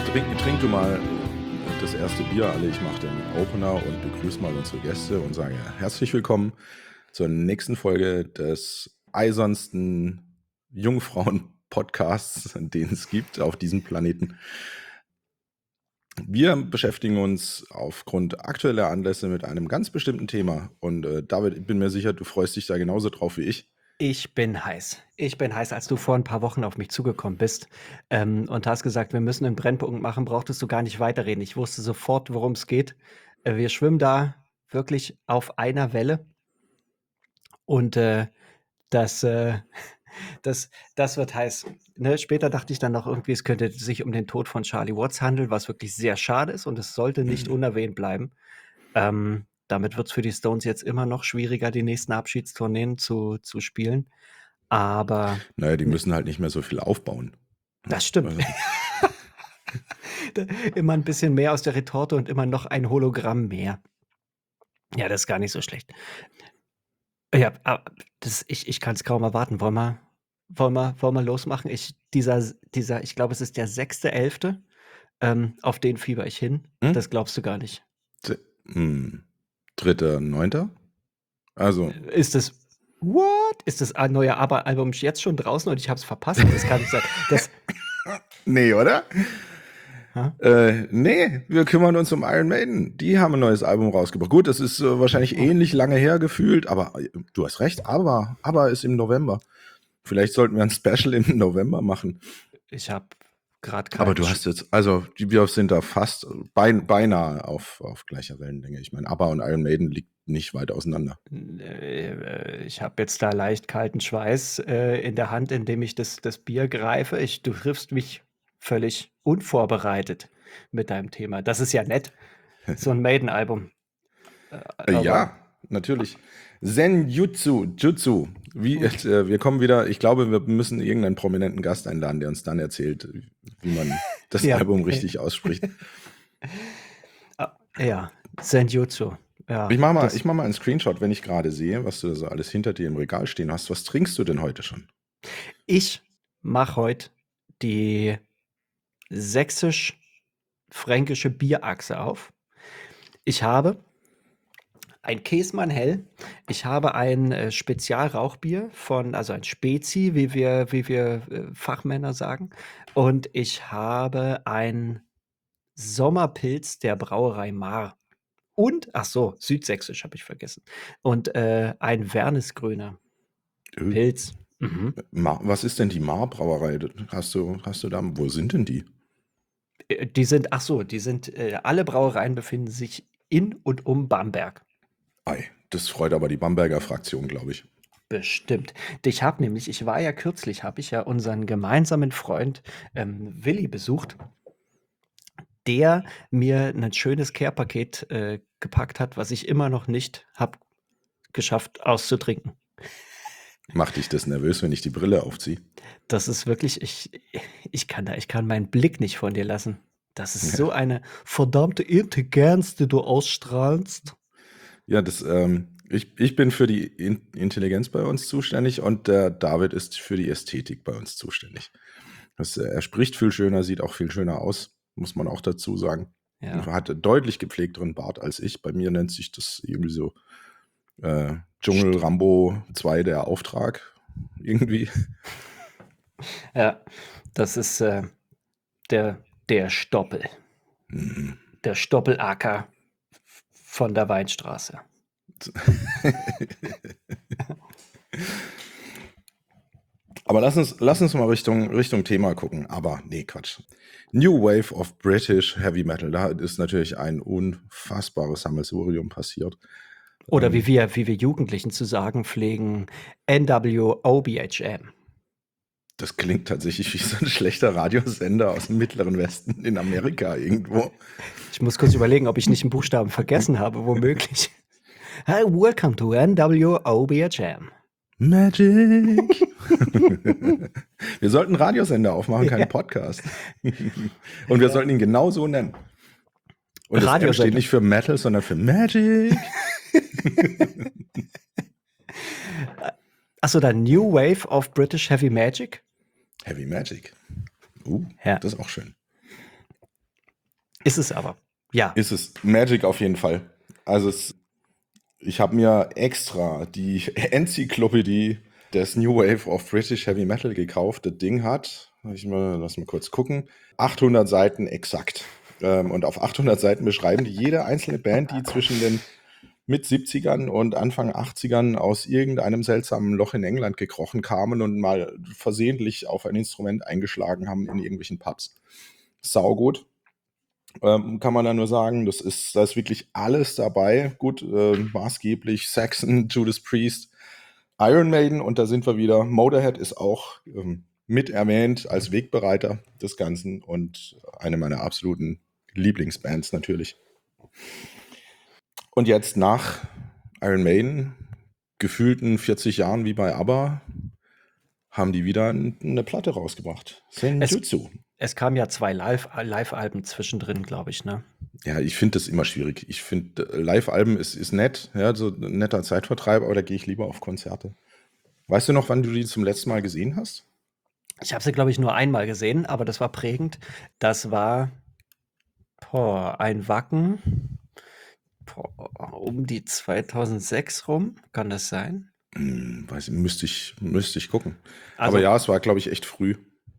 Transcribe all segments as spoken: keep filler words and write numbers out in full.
trink, trink du mal äh, das erste Bier, alle. Ich mache den Opener und begrüße mal unsere Gäste und sage herzlich willkommen zur nächsten Folge des eisernsten Jungfrauen-Podcasts, den es gibt auf diesem Planeten. Wir beschäftigen uns aufgrund aktueller Anlässe mit einem ganz bestimmten Thema. Und äh, David, ich bin mir sicher, du freust dich da genauso drauf wie ich. Ich bin heiß. Ich bin heiß. Als du vor ein paar Wochen auf mich zugekommen bist ähm, und hast gesagt, wir müssen einen Brennpunkt machen, brauchtest du gar nicht weiterreden. Ich wusste sofort, worum es geht. Äh, wir schwimmen da wirklich auf einer Welle und äh, das, äh, das, das wird heiß. Ne? Später dachte ich dann noch irgendwie, es könnte sich um den Tod von Charlie Watts handeln, was wirklich sehr schade ist und es sollte nicht Hm. unerwähnt bleiben. Ähm, damit wird es für die Stones jetzt immer noch schwieriger, die nächsten Abschiedstourneen zu, zu spielen. Aber Naja, die ne, müssen halt nicht mehr so viel aufbauen. das stimmt. Also, Da- Immer ein bisschen mehr aus der Retorte und immer noch ein Hologramm mehr. Ja, das ist gar nicht so schlecht. Ja, aber das, ich, ich kann es kaum erwarten. Wollen wir, wollen wir, wollen wir losmachen? Ich, dieser, dieser, ich glaube, es ist der sechste Elfte. Ähm, auf den fieber ich hin. hm? Das glaubst du gar nicht. D- hm. Dritter, neunter? Also, Ist es, what? Ist das ein neuer Aber- Album jetzt schon draußen und ich habe es verpasst? Das kann nicht sein. Das, nee, oder? ha? Äh, nee, wir kümmern uns um Iron Maiden. Die haben ein neues Album rausgebracht. Gut, das ist äh, wahrscheinlich Oh, ähnlich lange her gefühlt, aber äh, du hast recht, aber, aber ist im November. Vielleicht sollten wir ein Special im November machen. ich habe gerade Aber keinen. du hast jetzt, also die- wir sind da fast bein, beinahe auf, auf gleicher Wellenlänge. Ich meine, ABBA und Iron Maiden liegt nicht weit auseinander. Äh, Ich habe jetzt da leicht kalten Schweiß äh, in der Hand, indem ich das, das Bier greife. Ich, du triffst mich völlig unvorbereitet mit deinem Thema. Das ist ja nett, so ein Maiden-Album. Äh, Äh, oh wow. Ja, natürlich. Senjutsu, Jutsu. Wie, Und, äh, wir kommen wieder, ich glaube, wir müssen irgendeinen prominenten Gast einladen, der uns dann erzählt, wie man das ja, Album äh, richtig ausspricht. ah, ja, Senjutsu. Ich Ja, mach mal, das, ich mach mal einen Screenshot, wenn ich gerade sehe, was du da so alles hinter dir im Regal stehen hast. Was trinkst du denn heute schon? ich mache heute die sächsisch-fränkische Bierachse auf. Ich habe ein Käsmann Hell. Ich habe ein äh, Spezialrauchbier von, also ein Spezi, wie wir, wie wir äh, Fachmänner sagen. Und ich habe ein Sommerpilz der Brauerei Mar. Und, ach so, südsächsisch habe ich vergessen. Und äh, ein Wernesgrüner Äh, Pilz. Mhm. Ma- Was ist denn die Mar-Brauerei? Hast du, hast du da, wo sind denn die? Äh, Die sind, ach so, die sind, äh, alle Brauereien befinden sich in und um Bamberg. Ei, das freut aber die Bamberger Fraktion, glaube ich. Bestimmt. Ich habe nämlich, ich war ja kürzlich, habe ich ja unseren gemeinsamen Freund ähm, Willi besucht, der mir ein schönes Care-Paket äh, gepackt hat, was ich immer noch nicht habe geschafft auszutrinken. Macht dich das nervös, wenn ich die Brille aufziehe? Das ist wirklich, ich, ich kann da, ich kann meinen Blick nicht von dir lassen. Das ist so eine verdammte Intelligenz, die du ausstrahlst. Ja, das, ähm, ich, ich bin für die In Intelligenz bei uns zuständig und der David ist für die Ästhetik bei uns zuständig. Das, äh, er spricht viel schöner, sieht auch viel schöner aus, muss man auch dazu sagen. Ja. Er hat einen deutlich gepflegteren Bart als ich. Bei mir nennt sich das irgendwie so äh, Dschungel St- Rambo zwei der Auftrag. Irgendwie. Ja, das ist äh, der, der Stoppel. Mhm. Der Stoppelacker von der Weinstraße. Aber lass uns, lass uns mal Richtung, Richtung Thema gucken. Aber nee, Quatsch. New Wave of British Heavy Metal. Da ist natürlich ein unfassbares Sammelsurium passiert. Oder wie Ähm, wir, wie wir Jugendlichen zu sagen pflegen, N W O B H M. Das klingt tatsächlich wie so ein schlechter Radiosender aus dem Mittleren Westen in Amerika irgendwo. Ich muss kurz überlegen, ob ich nicht einen Buchstaben vergessen habe, womöglich. Hi, welcome to N W O B H M. Magic. Wir sollten einen Radiosender aufmachen, keinen Ja. Podcast. Und wir Ja. sollten ihn genau so nennen. Und das M steht Radiosender. nicht für Metal, sondern für Magic. Achso, dann New Wave of British Heavy Magic. Heavy Magic. Uh, Ja. das ist auch schön. Ist es aber. Ja. Ist es. Magic auf jeden Fall. Also es, ich habe mir extra die Enzyklopädie des New Wave of British Heavy Metal gekauft. Das Ding hat, ich mal, lass mal kurz gucken, achthundert Seiten exakt. Ähm, und auf achthundert Seiten beschreiben die jede einzelne Band, die zwischen den mit siebzigern und Anfang achtzigern aus irgendeinem seltsamen Loch in England gekrochen kamen und mal versehentlich auf ein Instrument eingeschlagen haben in irgendwelchen Pubs. Saugut. Ähm, kann man da nur sagen, das ist, da ist wirklich alles dabei. Gut, äh, maßgeblich Saxon, Judas Priest, Iron Maiden und da sind wir wieder. Motorhead ist auch ähm, mit erwähnt als Wegbereiter des Ganzen und eine meiner absoluten Lieblingsbands natürlich. Und jetzt nach Iron Maiden, gefühlten vierzig Jahren wie bei ABBA, haben die wieder n- eine Platte rausgebracht. Es, Senjutsu. es kamen ja zwei Live- Live-Alben zwischendrin, glaube ich, ne? Ja, ich finde das immer schwierig. Ich finde, äh, Live-Alben ist, ist nett, ja, so ein netter Zeitvertreib, aber da gehe ich lieber auf Konzerte. Weißt du noch, wann du die zum letzten Mal gesehen hast? Ich habe sie, glaube ich, nur einmal gesehen, aber das war prägend. Das war boah, ein Wacken boah, um die zweitausendsechs rum, kann das sein? Hm, weiß ich, müsste ich, müsste ich gucken. Also Aber ja, es war, glaube ich, echt früh.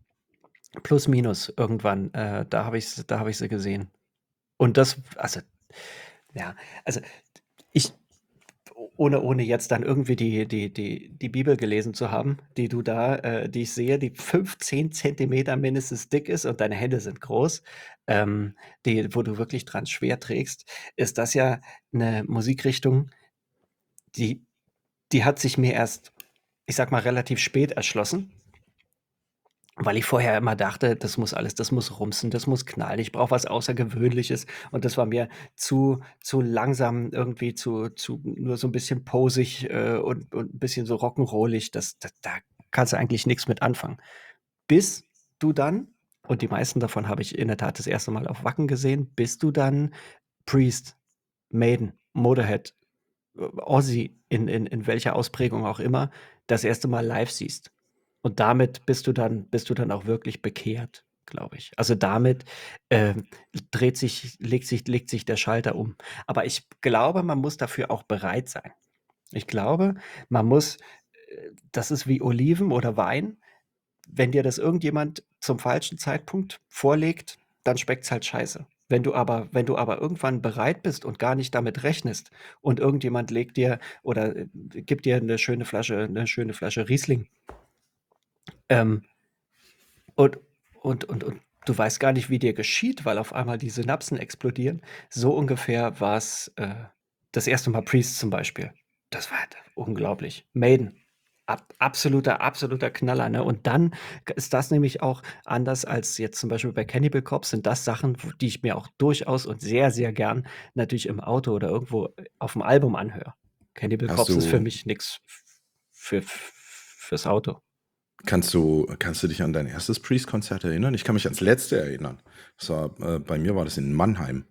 plus minus irgendwann, äh, da habe ich, da hab ich sie gesehen. Und das, also, ja, also ich, ohne, ohne jetzt dann irgendwie die, die, die, die Bibel gelesen zu haben, die du da, äh, die ich sehe, die fünfzehn Zentimeter mindestens dick ist und deine Hände sind groß, ähm, die, wo du wirklich dran schwer trägst, ist das ja eine Musikrichtung, die, die hat sich mir erst, ich sag mal, relativ spät erschlossen. Weil ich vorher immer dachte, das muss alles, das muss rumsen, das muss knallen, ich brauche was Außergewöhnliches und das war mir zu, zu langsam, irgendwie zu, zu nur so ein bisschen posig äh, und, und ein bisschen so rock'n'rollig, das, das, da kannst du eigentlich nichts mit anfangen. Bis du dann, und die meisten davon habe ich in der Tat das erste Mal auf Wacken gesehen, bis du dann Priest, Maiden, Motorhead, äh, Ozzy in, in, in welcher Ausprägung auch immer, das erste Mal live siehst. Und damit bist du dann, bist du dann auch wirklich bekehrt, glaube ich. Also damit ähm, dreht sich, legt sich, legt sich der Schalter um. Aber ich glaube, man muss dafür auch bereit sein. Ich glaube, man muss, äh, das ist wie Oliven oder Wein. Wenn dir das irgendjemand zum falschen Zeitpunkt vorlegt, dann schmeckt's halt scheiße. Wenn du aber, wenn du aber irgendwann bereit bist und gar nicht damit rechnest und irgendjemand legt dir oder äh, gibt dir eine schöne Flasche, eine schöne Flasche Riesling, ähm, und, und, und, und du weißt gar nicht, wie dir geschieht, weil auf einmal die Synapsen explodieren. So ungefähr war es äh, das erste Mal Priest zum Beispiel. Das war halt unglaublich. Maiden. Ab, absoluter, absoluter Knaller. Ne? Und dann ist das nämlich auch anders als jetzt zum Beispiel bei Cannibal Corpse, sind das Sachen, wo- die ich mir auch durchaus und sehr, sehr gern natürlich im Auto oder irgendwo auf dem Album anhöre. Cannibal Hast Corpse ist für du, mich nichts für, fürs Auto. kannst du, kannst du dich an dein erstes Priest-Konzert erinnern? Ich kann mich ans letzte erinnern. Das war, äh, bei mir war das in Mannheim.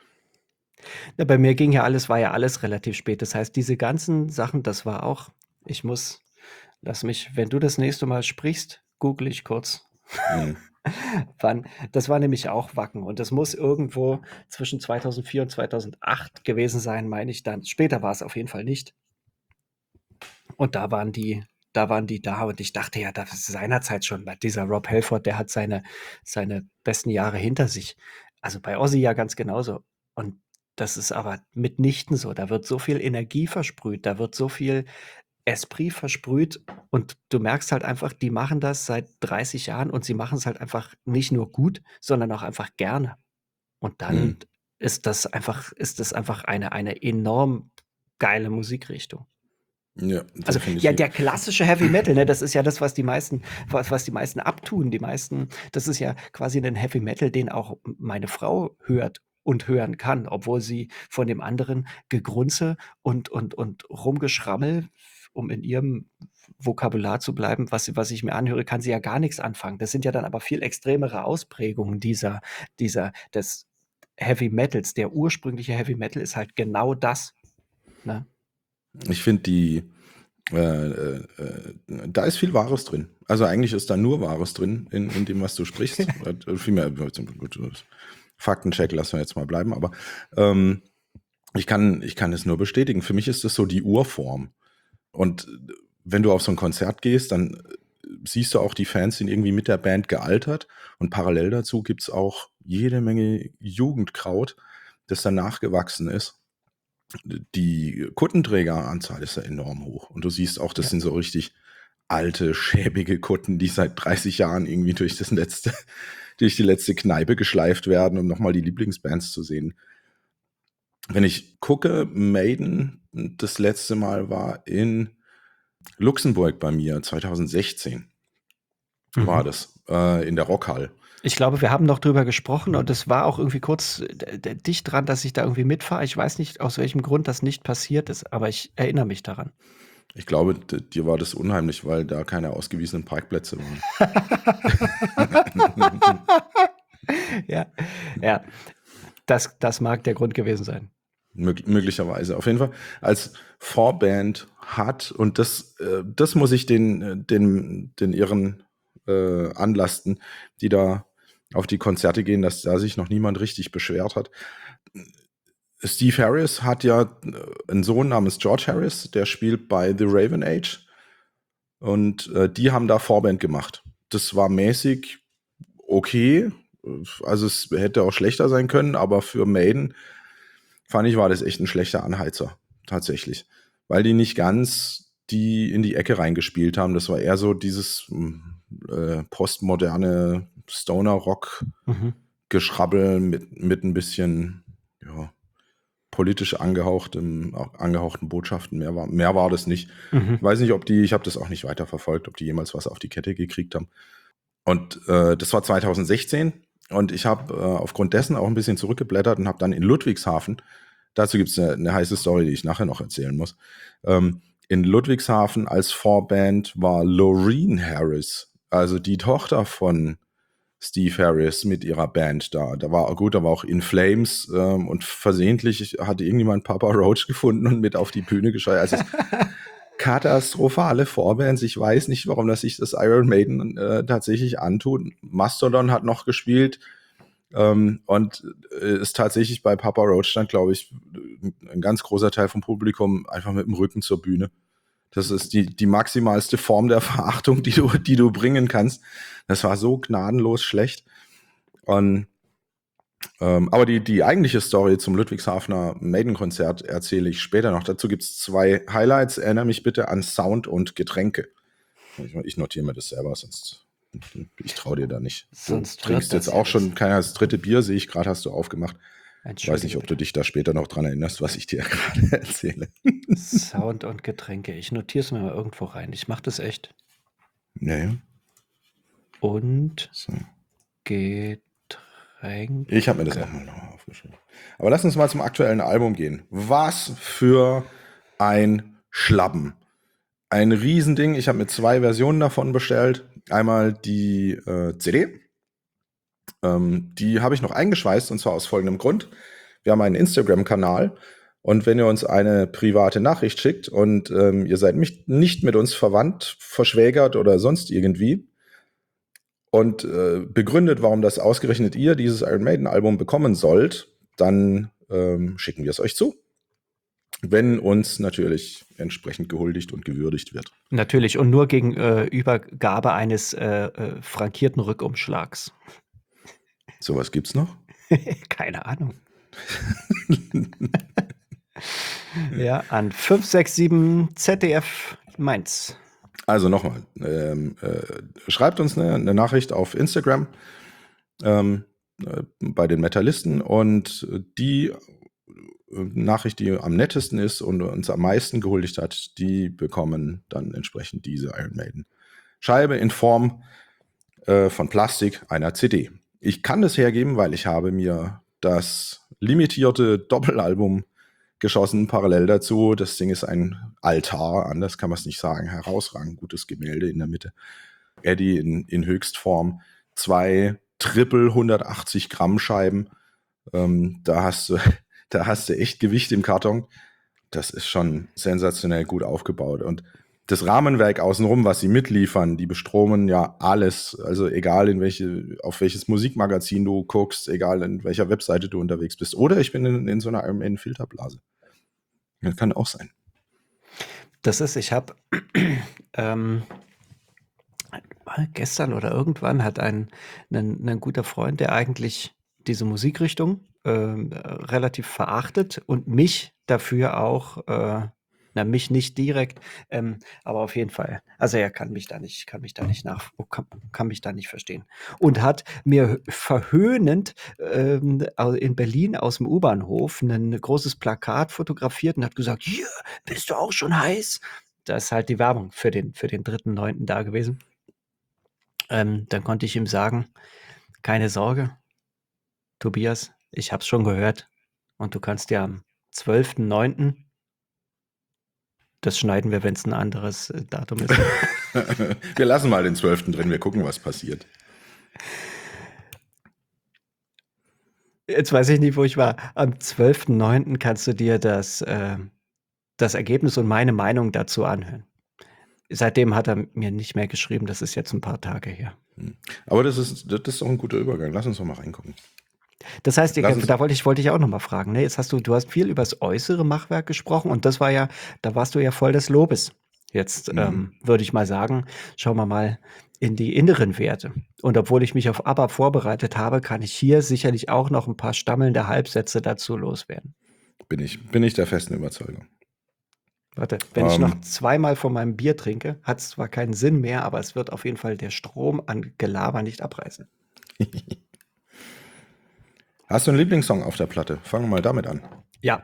Ja, bei mir ging ja alles, war ja alles relativ spät. Das heißt, diese ganzen Sachen, das war auch, ich muss, lass mich, wenn du das nächste Mal sprichst, google ich kurz. Hm. Wann, das war nämlich auch Wacken und das muss irgendwo zwischen zweitausendvier und zweitausendacht gewesen sein, meine ich dann. Später war es auf jeden Fall nicht. Und da waren die, da waren die da und ich dachte ja, das ist seinerzeit schon, bei dieser Rob Halford, der hat seine, seine besten Jahre hinter sich. Also bei Ozzy ja ganz genauso. Und das ist aber mitnichten so. Da wird so viel Energie versprüht, da wird so viel Esprit versprüht und du merkst halt einfach, die machen das seit dreißig Jahren und sie machen es halt einfach nicht nur gut, sondern auch einfach gerne. Und Hm. dann ist das einfach, ist das einfach eine, eine enorm geile Musikrichtung. Ja, Also, ja, definitiv. der klassische Heavy Metal, ne, das ist ja das, was die meisten was was die meisten abtun. Die meisten, das ist ja quasi 'nen Heavy Metal, den auch meine Frau hört und hören kann, obwohl sie von dem anderen Gegrunze und und und Rumgeschrammel, um in ihrem Vokabular zu bleiben, was sie was ich mir anhöre, kann sie ja gar nix anfangen. Das sind ja dann aber viel extremere Ausprägungen dieser dieser des Heavy Metals. Der ursprüngliche Heavy Metal ist halt genau das, ne? Ich finde die, äh, äh, äh, da ist viel Wahres drin. Also eigentlich ist da nur Wahres drin in, in dem, was du sprichst. Äh, Vielmehr, gut, Faktencheck lassen wir jetzt mal bleiben, aber ähm, ich kann, ich kann es nur bestätigen. Für mich ist das so die Urform. Und wenn du auf so ein Konzert gehst, dann siehst du auch, die Fans sind irgendwie mit der Band gealtert. Und parallel dazu gibt es auch jede Menge Jugendkraut, das dann nachgewachsen ist. Die Kuttenträgeranzahl ist ja enorm hoch. Und du siehst auch, das Ja. sind so richtig alte, schäbige Kutten, die seit dreißig Jahren irgendwie durch das letzte, durch die letzte Kneipe geschleift werden, um nochmal die Lieblingsbands zu sehen. Wenn ich gucke, Maiden, das letzte Mal war in Luxemburg bei mir, zwanzig sechzehn Mhm. war das, äh, in der Rockhall. Ich glaube, wir haben noch drüber gesprochen und es war auch irgendwie kurz d- d- dicht dran, dass ich da irgendwie mitfahre. Ich weiß nicht, aus welchem Grund das nicht passiert ist, aber ich erinnere mich daran. Ich glaube, d- dir war das unheimlich, weil da keine ausgewiesenen Parkplätze waren. Ja, ja. Das, das mag der Grund gewesen sein. Mög möglicherweise. Auf jeden Fall als Vorband hat, und das, äh, das muss ich den, äh, den, den Irren äh, anlasten, die da auf die Konzerte gehen, dass da sich noch niemand richtig beschwert hat. Steve Harris hat ja äh, einen Sohn namens George Harris, der spielt bei The Raven Age, und äh, die haben da Vorband gemacht. Das war mäßig okay, also es hätte auch schlechter sein können, aber für Maiden fand ich, war das echt ein schlechter Anheizer, tatsächlich. Weil die nicht ganz die in die Ecke reingespielt haben. Das war eher so dieses äh, postmoderne Stoner-Rock-Geschrabbel Mhm. mit, mit ein bisschen ja, politisch angehauchtem, angehauchten Botschaften. Mehr war, mehr war das nicht. Mhm. Ich weiß nicht, ob die, ich habe das auch nicht weiterverfolgt, ob die jemals was auf die Kette gekriegt haben. Und äh, das war zwanzig sechzehn, und ich habe äh, aufgrund dessen auch ein bisschen zurückgeblättert und habe dann in Ludwigshafen, dazu gibt es eine, eine heiße Story, die ich nachher noch erzählen muss, ähm, in Ludwigshafen als Vorband war Loreen Harris, also die Tochter von Steve Harris mit ihrer Band da. Da war gut, da war auch In Flames, ähm, und versehentlich hatte irgendjemand Papa Roach gefunden und mit auf die Bühne gescheuert. Also es katastrophale Vorbands. Ich weiß nicht, warum das sich das Iron Maiden äh, tatsächlich antut. Mastodon hat noch gespielt, ähm, und äh, ist tatsächlich bei Papa Roach dann, glaube ich, ein ganz großer Teil vom Publikum einfach mit dem Rücken zur Bühne. Das ist die, die maximalste Form der Verachtung, die du, die du bringen kannst. Das war so gnadenlos schlecht. Und ähm, aber die, die eigentliche Story zum Ludwigshafener Maiden-Konzert erzähle ich später noch. Dazu gibt es zwei Highlights. Erinnere mich bitte an Sound und Getränke. Ich, ich notiere mir das selber, sonst ich traue dir da nicht. Du Sonst trinkst wird jetzt das auch jetzt. schon, keine Ahnung, das dritte Bier, sehe ich gerade, hast du aufgemacht. Ich weiß Entschuldige nicht, ob bitte. du dich da später noch dran erinnerst, was ich dir gerade erzähle. Sound und Getränke. Ich notiere es mir mal irgendwo rein. Ich mache das echt. Nee. Und So. Getränke. Ich habe mir das auch mal noch aufgeschrieben. Aber lass uns mal zum aktuellen Album gehen. Was für ein Schlappen. Ein Riesending. Ich habe mir zwei Versionen davon bestellt. Einmal die äh, C D. Ähm, die habe ich noch eingeschweißt, und zwar aus folgendem Grund. Wir haben einen Instagram-Kanal, und wenn ihr uns eine private Nachricht schickt und ähm, ihr seid nicht, nicht mit uns verwandt, verschwägert oder sonst irgendwie und äh, begründet, warum das ausgerechnet ihr dieses Iron Maiden-Album bekommen sollt, dann ähm, schicken wir es euch zu. Wenn uns natürlich entsprechend gehuldigt und gewürdigt wird. Natürlich, und nur gegen äh, Übergabe eines äh, äh, frankierten Rückumschlags. Sowas gibt's noch? Keine Ahnung. Ja, an fünf sechs sieben Z D F Mainz. Also nochmal, ähm, äh, schreibt uns eine, eine Nachricht auf Instagram ähm, äh, bei den Metallisten, und die äh, Nachricht, die am nettesten ist und uns am meisten gehuldigt hat, die bekommen dann entsprechend diese Iron Maiden Scheibe in Form äh, von Plastik einer C D. Ich kann das hergeben, weil ich habe mir das limitierte Doppelalbum geschossen, parallel dazu. Das Ding ist ein Altar, anders kann man es nicht sagen. Herausragend gutes Gemälde in der Mitte. Eddie in, in Höchstform. Zwei Triple hundertachtzig Gramm Scheiben. Ähm, da, hast du, da hast du echt Gewicht im Karton. Das ist schon sensationell gut aufgebaut. Und das Rahmenwerk außenrum, was sie mitliefern, die bestromen ja alles. Also egal in welche, auf welches Musikmagazin du guckst, egal in welcher Webseite du unterwegs bist. Oder ich bin in, in so einer Iron Maiden Filterblase. Das kann auch sein. Das ist, ich habe ähm, gestern oder irgendwann hat ein, ein, ein guter Freund, der eigentlich diese Musikrichtung ähm, relativ verachtet und mich dafür auch, äh, na, mich nicht direkt, ähm, aber auf jeden Fall. Also er kann mich da nicht, kann mich da nicht nach, kann, kann mich da nicht verstehen. Und hat mir verhöhnend ähm, au- in Berlin aus dem U-Bahnhof ein großes Plakat fotografiert und hat gesagt, hier, bist du auch schon heiß? Da ist halt die Werbung für den, für den dritten Neunten da gewesen. Ähm, dann konnte ich ihm sagen, keine Sorge, Tobias, ich hab's schon gehört. Und du kannst ja am zwölften neunten, das schneiden wir, wenn es ein anderes äh, Datum ist. Wir lassen mal den zwölften drin, wir gucken, was passiert. Jetzt weiß ich nicht, wo ich war. Am zwölften neunten kannst du dir das, äh, das Ergebnis und meine Meinung dazu anhören. Seitdem hat er mir nicht mehr geschrieben, das ist jetzt ein paar Tage her. Aber das ist, das ist doch ein guter Übergang. Lass uns doch mal reingucken. Das heißt, Lass uns- da wollte ich, wollte ich auch noch mal fragen. Ne? Jetzt hast du, du hast viel über das äußere Machwerk gesprochen und das war ja, da warst du ja voll des Lobes. Jetzt Mhm. ähm, würde ich mal sagen, schauen wir mal in die inneren Werte. Und obwohl ich mich auf ABBA vorbereitet habe, kann ich hier sicherlich auch noch ein paar stammelnde Halbsätze dazu loswerden. Bin ich, bin ich der festen Überzeugung. Warte, wenn ich Ähm. noch zweimal von meinem Bier trinke, hat es zwar keinen Sinn mehr, aber es wird auf jeden Fall der Strom an Gelaber nicht abreißen. Hast du einen Lieblingssong auf der Platte? Fangen wir mal damit an. Ja.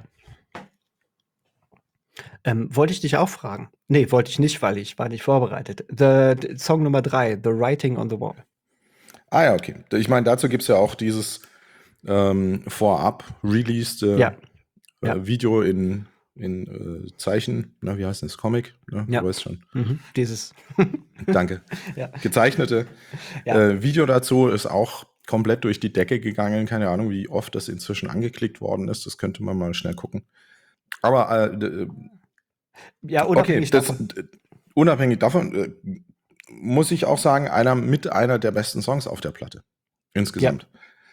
Ähm, wollte ich dich auch fragen? Nee, wollte ich nicht, weil ich war nicht vorbereitet. The, the Song Nummer drei, The Writing on the Wall. Ah ja, okay. Ich meine, dazu gibt es ja auch dieses ähm, vorab released äh, Ja. äh, Ja. Video in, in äh, Zeichen, na, wie heißt das? Comic? Ne? Ja. Du weißt schon. Mhm. Dieses. Danke. Ja. Gezeichnete Ja. äh, Video dazu ist auch komplett durch die Decke gegangen. Keine Ahnung, wie oft das inzwischen angeklickt worden ist. Das könnte man mal schnell gucken. Aber äh, d- Ja, okay, unabhängig das, davon. d- unabhängig davon äh, muss ich auch sagen, einer mit einer der besten Songs auf der Platte. Insgesamt.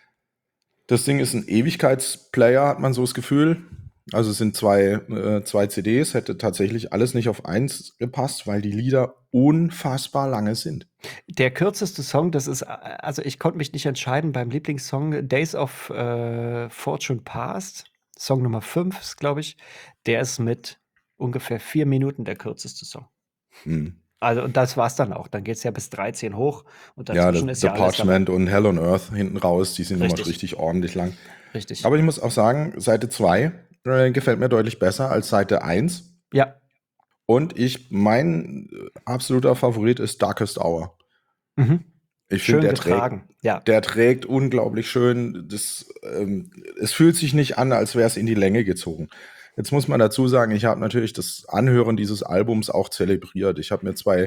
Das Ding ist ein Ewigkeitsplayer, hat man so das Gefühl. Also es sind zwei, äh, zwei C Ds, hätte tatsächlich alles nicht auf eins gepasst, weil die Lieder unfassbar lange sind. Der kürzeste Song, das ist, äh, also ich konnte mich nicht entscheiden beim Lieblingssong Days of äh, Fortune Past, Song Nummer fünf ist, glaube ich, der ist mit ungefähr vier Minuten der kürzeste Song. Hm. Also und das war's dann auch. Dann geht es ja bis dreizehn hoch und Ja, dazwischen The, ist The ja alles dabei. Parchment und Hell on Earth hinten raus, die sind nochmal Richtig. richtig ordentlich lang. Richtig. Aber ich muss auch sagen, Seite zwei äh, gefällt mir deutlich besser als Seite eins. Ja. Und ich, mein äh, absoluter Favorit ist Darkest Hour. Mhm. Ich Schön finde, der getragen. trägt, Ja. der trägt unglaublich schön. Das, ähm, es fühlt sich nicht an, als wäre es in die Länge gezogen. Jetzt muss man dazu sagen, ich habe natürlich das Anhören dieses Albums auch zelebriert. Ich habe mir zwei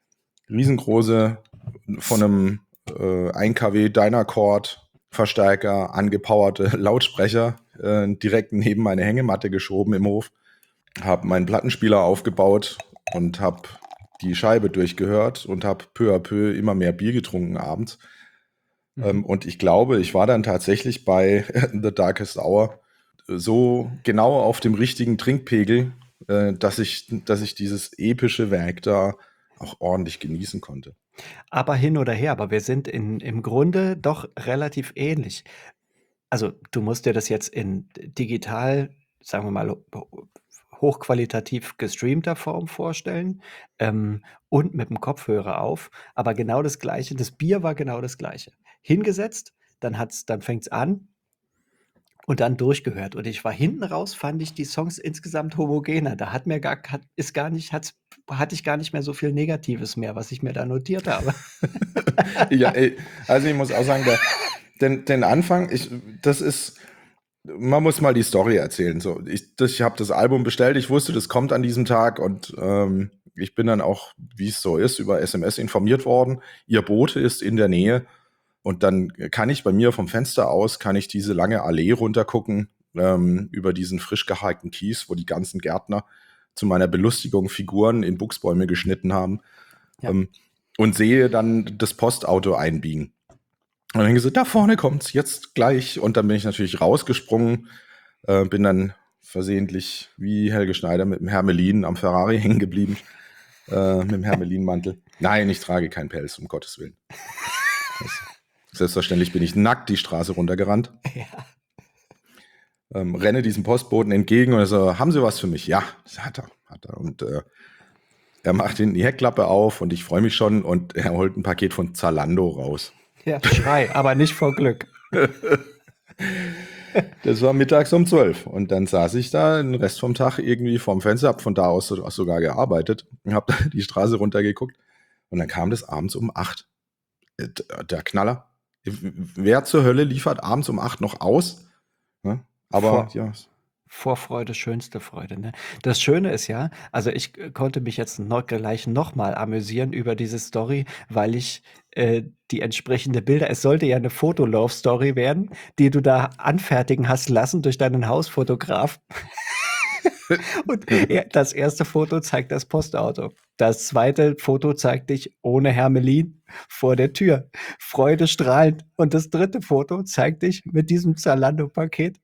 riesengroße von einem äh, ein Kilowatt Dynacord Verstärker angepowerte Lautsprecher äh, direkt neben meine Hängematte geschoben im Hof. Habe meinen Plattenspieler aufgebaut und habe die Scheibe durchgehört und habe peu à peu immer mehr Bier getrunken abends. Mhm. Ähm, und ich glaube, ich war dann tatsächlich bei The Darkest Hour so genau auf dem richtigen Trinkpegel, äh, dass ich, dass ich dieses epische Werk da auch ordentlich genießen konnte. Aber hin oder her, aber wir sind in, im Grunde doch relativ ähnlich. Also du musst dir das jetzt in digital, sagen wir mal, ho- hochqualitativ gestreamter Form vorstellen ähm, und mit dem Kopfhörer auf, aber genau das Gleiche. Das Bier war genau das Gleiche. Hingesetzt, dann hat's, dann fängt's an und dann durchgehört. Und ich war hinten raus, fand ich die Songs insgesamt homogener. Da hat mir gar, hat, ist gar nicht, hat's, hatte ich gar nicht mehr so viel Negatives mehr, was ich mir da notiert habe. Ja, ey, also ich muss auch sagen, der, den, den Anfang, ich, das ist, man muss mal die Story erzählen. So, ich, das, ich habe das Album bestellt, ich wusste, das kommt an diesem Tag und ähm, ich bin dann auch, wie es so ist, über S M S informiert worden. Ihr Bote ist in der Nähe und dann kann ich bei mir vom Fenster aus, kann ich diese lange Allee runtergucken ähm, über diesen frisch geharkten Kies, wo die ganzen Gärtner zu meiner Belustigung Figuren in Buchsbäume geschnitten haben. Ja. Ähm, und sehe dann das Postauto einbiegen. Und dann gesagt, da vorne kommt's, jetzt gleich. Und dann bin ich natürlich rausgesprungen, äh, bin dann versehentlich wie Helge Schneider mit dem Hermelin am Ferrari hängen geblieben, äh, mit dem Hermelinmantel. Nein, ich trage keinen Pelz, um Gottes Willen. Also, selbstverständlich bin ich nackt die Straße runtergerannt. Ja. Ähm, renne diesem Postboten entgegen und er so, haben Sie was für mich? Ja, das hat er, hat er. Und äh, er macht hinten die Heckklappe auf und ich freue mich schon und er holt ein Paket von Zalando raus. Ja, Schrei, aber nicht vor Glück. Das war mittags um zwölf und dann saß ich da den Rest vom Tag irgendwie vorm Fenster, hab von da aus sogar gearbeitet und hab da die Straße runtergeguckt und dann kam das abends um acht. Der Knaller. Wer zur Hölle liefert abends um acht noch aus? Ja, aber Vor, ja. Vorfreude, schönste Freude. Ne? Das Schöne ist ja, also ich äh, konnte mich jetzt noch gleich nochmal amüsieren über diese Story, weil ich äh, die entsprechende Bilder, es sollte ja eine Fotolove-Story werden, die du da anfertigen hast lassen durch deinen Hausfotograf. Und ja, das erste Foto zeigt das Postauto. Das zweite Foto zeigt dich ohne Hermelin vor der Tür. Freude strahlend. Und das dritte Foto zeigt dich mit diesem Zalando-Paket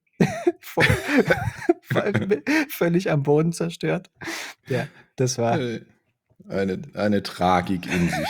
völlig am Boden zerstört. Ja, das war eine, eine Tragik in sich.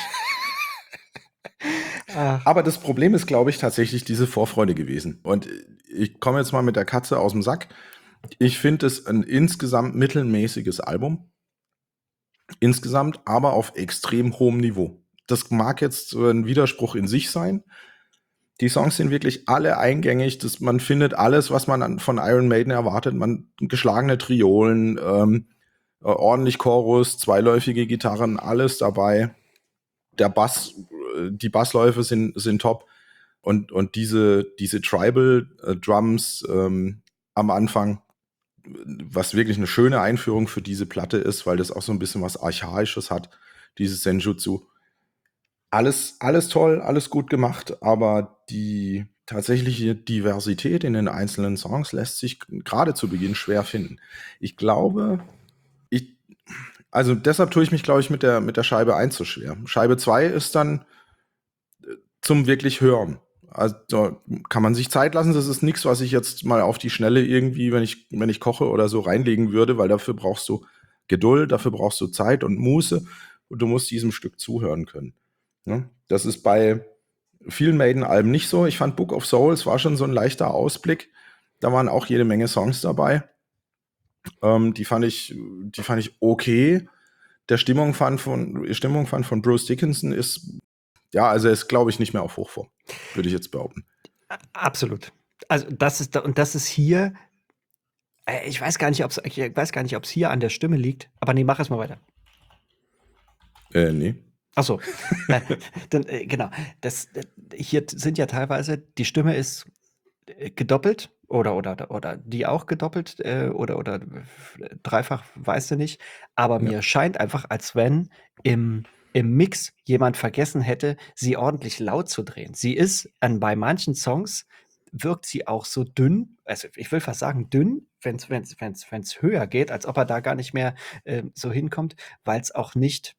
Ach. Aber das Problem ist, glaube ich, tatsächlich diese Vorfreude gewesen. Und ich komme jetzt mal mit der Katze aus dem Sack. Ich finde es ein insgesamt mittelmäßiges Album. Insgesamt, aber auf extrem hohem Niveau. Das mag jetzt ein Widerspruch in sich sein. Die Songs sind wirklich alle eingängig. Das, man findet alles, was man an, von Iron Maiden erwartet. Man geschlagene Triolen, ähm, äh, ordentlich Chorus, zweiläufige Gitarren, alles dabei. Der Bass, äh, die Bassläufe sind, sind top. Und, und diese, diese Tribal äh, Drums ähm, am Anfang, was wirklich eine schöne Einführung für diese Platte ist, weil das auch so ein bisschen was Archaisches hat, dieses Senjutsu. Alles, alles toll, alles gut gemacht, aber die tatsächliche Diversität in den einzelnen Songs lässt sich gerade zu Beginn schwer finden. Ich glaube, ich, also deshalb tue ich mich, glaube ich, mit der, mit der Scheibe eins so schwer. Scheibe zwei ist dann zum wirklich Hören. Also kann man sich Zeit lassen, das ist nichts, was ich jetzt mal auf die Schnelle irgendwie, wenn ich, wenn ich koche oder so reinlegen würde, weil dafür brauchst du Geduld, dafür brauchst du Zeit und Muße und du musst diesem Stück zuhören können. Ja, das ist bei vielen Maiden-Alben nicht so. Ich fand Book of Souls war schon so ein leichter Ausblick. Da waren auch jede Menge Songs dabei. Ähm, die fand ich, die fand ich okay. Der Stimmung fand von, Stimmung fand von Bruce Dickinson ist, ja, also er ist, glaube ich, nicht mehr auf Hochform, würde ich jetzt behaupten. Absolut. Also das ist, und das ist hier, äh, ich weiß gar nicht, ob es, ich weiß gar nicht, ob es hier an der Stimme liegt, aber nee, mach erst mal weiter. Äh, nee. Ach so, dann, äh, genau. Das, äh, hier sind ja teilweise, die Stimme ist äh, gedoppelt oder, oder, oder die auch gedoppelt äh, oder, oder äh, dreifach, weißt du nicht. Aber Ja. mir scheint einfach, als wenn im, im Mix jemand vergessen hätte, sie ordentlich laut zu drehen. Sie ist an, bei manchen Songs wirkt sie auch so dünn, also ich will fast sagen dünn, wenn es wenn's, wenn's, wenn's höher geht, als ob er da gar nicht mehr äh, so hinkommt, weil es auch nicht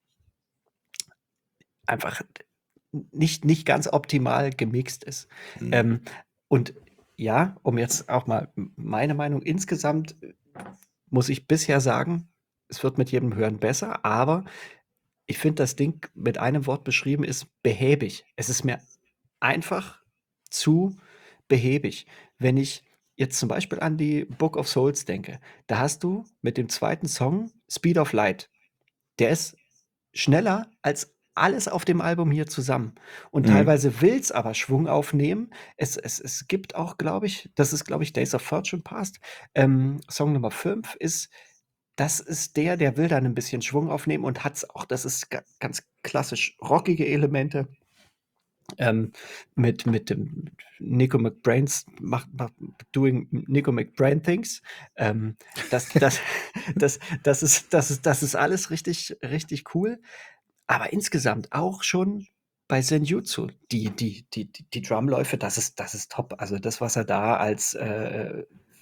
einfach nicht, nicht ganz optimal gemixt ist. Mhm. Ähm, und ja, um jetzt auch mal meine Meinung insgesamt, äh, muss ich bisher sagen, es wird mit jedem Hören besser, aber ich finde, das Ding mit einem Wort beschrieben ist behäbig. Es ist mir einfach zu behäbig. Wenn ich jetzt zum Beispiel an die Book of Souls denke, da hast du mit dem zweiten Song Speed of Light. Der ist schneller als alles auf dem Album hier zusammen. Und Mhm. teilweise will es aber Schwung aufnehmen. Es, es, es gibt auch, glaube ich, das ist, glaube ich, Days of Fortune Past. Ähm, Song Nummer fünf ist, das ist der, der will dann ein bisschen Schwung aufnehmen und hat es auch, das ist ga, ganz klassisch rockige Elemente. Ähm, mit, mit dem Nico McBrain's macht, macht doing Nico McBrain Things. Ähm, das, das, das, das, ist, das, ist, das ist alles richtig, richtig cool. Aber insgesamt auch schon bei Senjutsu, die, die, die, die, die Drumläufe, das ist, das ist top. Also das, was er da als äh,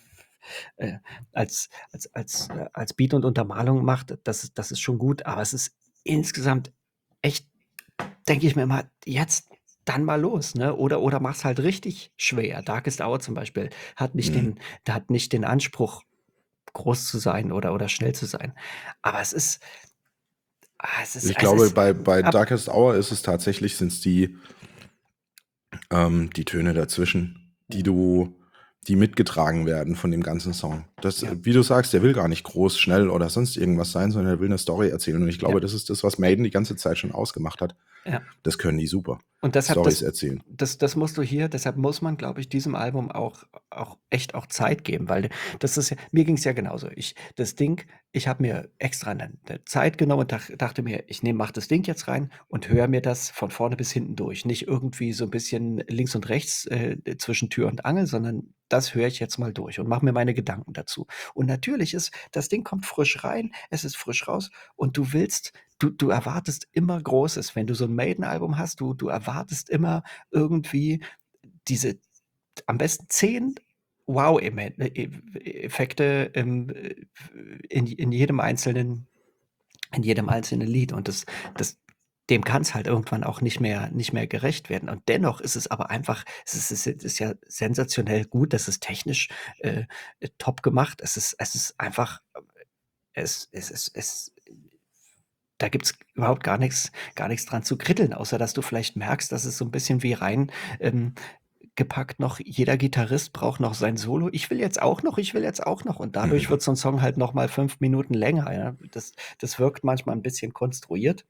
äh, als als als äh, als Beat und Untermalung macht, das ist das ist schon gut, aber es ist insgesamt echt, denke ich mir immer: „Jetzt dann mal los“, ne? Oder oder mach's halt richtig schwer. Darkest Hour zum Beispiel hat nicht Mhm. den der hat nicht den Anspruch, groß zu sein oder oder schnell zu sein. Aber es ist ah, es ist Ich es glaube, ist bei bei ab Darkest Hour ist es tatsächlich sind's die ähm, die Töne dazwischen, die Mhm. du die mitgetragen werden von dem ganzen Song. Das Ja. wie du sagst, der will gar nicht groß, schnell oder sonst irgendwas sein, sondern er will 'ne Story erzählen. Und ich Ja. glaube, das ist das, was Maiden die ganze Zeit schon ausgemacht hat. Ja. Das können die super, Und deshalb Storys das erzählen. das das musst du hier deshalb muss man, glaube ich, diesem Album auch auch echt auch Zeit geben, weil das ist ja mir ging's ja genauso. Ich das Ding ich habe mir extra 'ne 'ne Zeit genommen und dach dachte mir: „Ich nehme mache das Ding jetzt rein und höre mir das von vorne bis hinten durch.“ Nicht irgendwie so 'n bisschen links und rechts, äh, zwischen Tür und Angel, sondern das höre ich jetzt mal durch und mache mir meine Gedanken dazu. Und natürlich ist das Ding kommt frisch rein, es ist frisch raus und du willst du du erwartest immer Großes. Wenn du so 'n Maiden-Album hast, du du erwartest immer irgendwie diese am besten zehn Wow-Emen äh, E Effekte, ähm, äh, in in jedem einzelnen in jedem einzelnen Lied. Und das das dem kann's halt irgendwann auch nicht mehr nicht mehr gerecht werden. Und dennoch ist es aber einfach es ist es ist ja sensationell gut, das ist technisch, äh, äh, top gemacht. Es ist es ist einfach es es es es da gibt's überhaupt gar nix gar nix dran zu kritteln, außer dass du vielleicht merkst, dass es so 'n bisschen wie rein, ähm, gepackt noch jeder Gitarrist braucht noch sein Solo. „Ich will jetzt auch noch, ich will jetzt auch noch.“ Und dadurch Mhm. wird so 'n Song halt noch mal fünf Minuten länger, ja? Das das wirkt manchmal 'n bisschen konstruiert.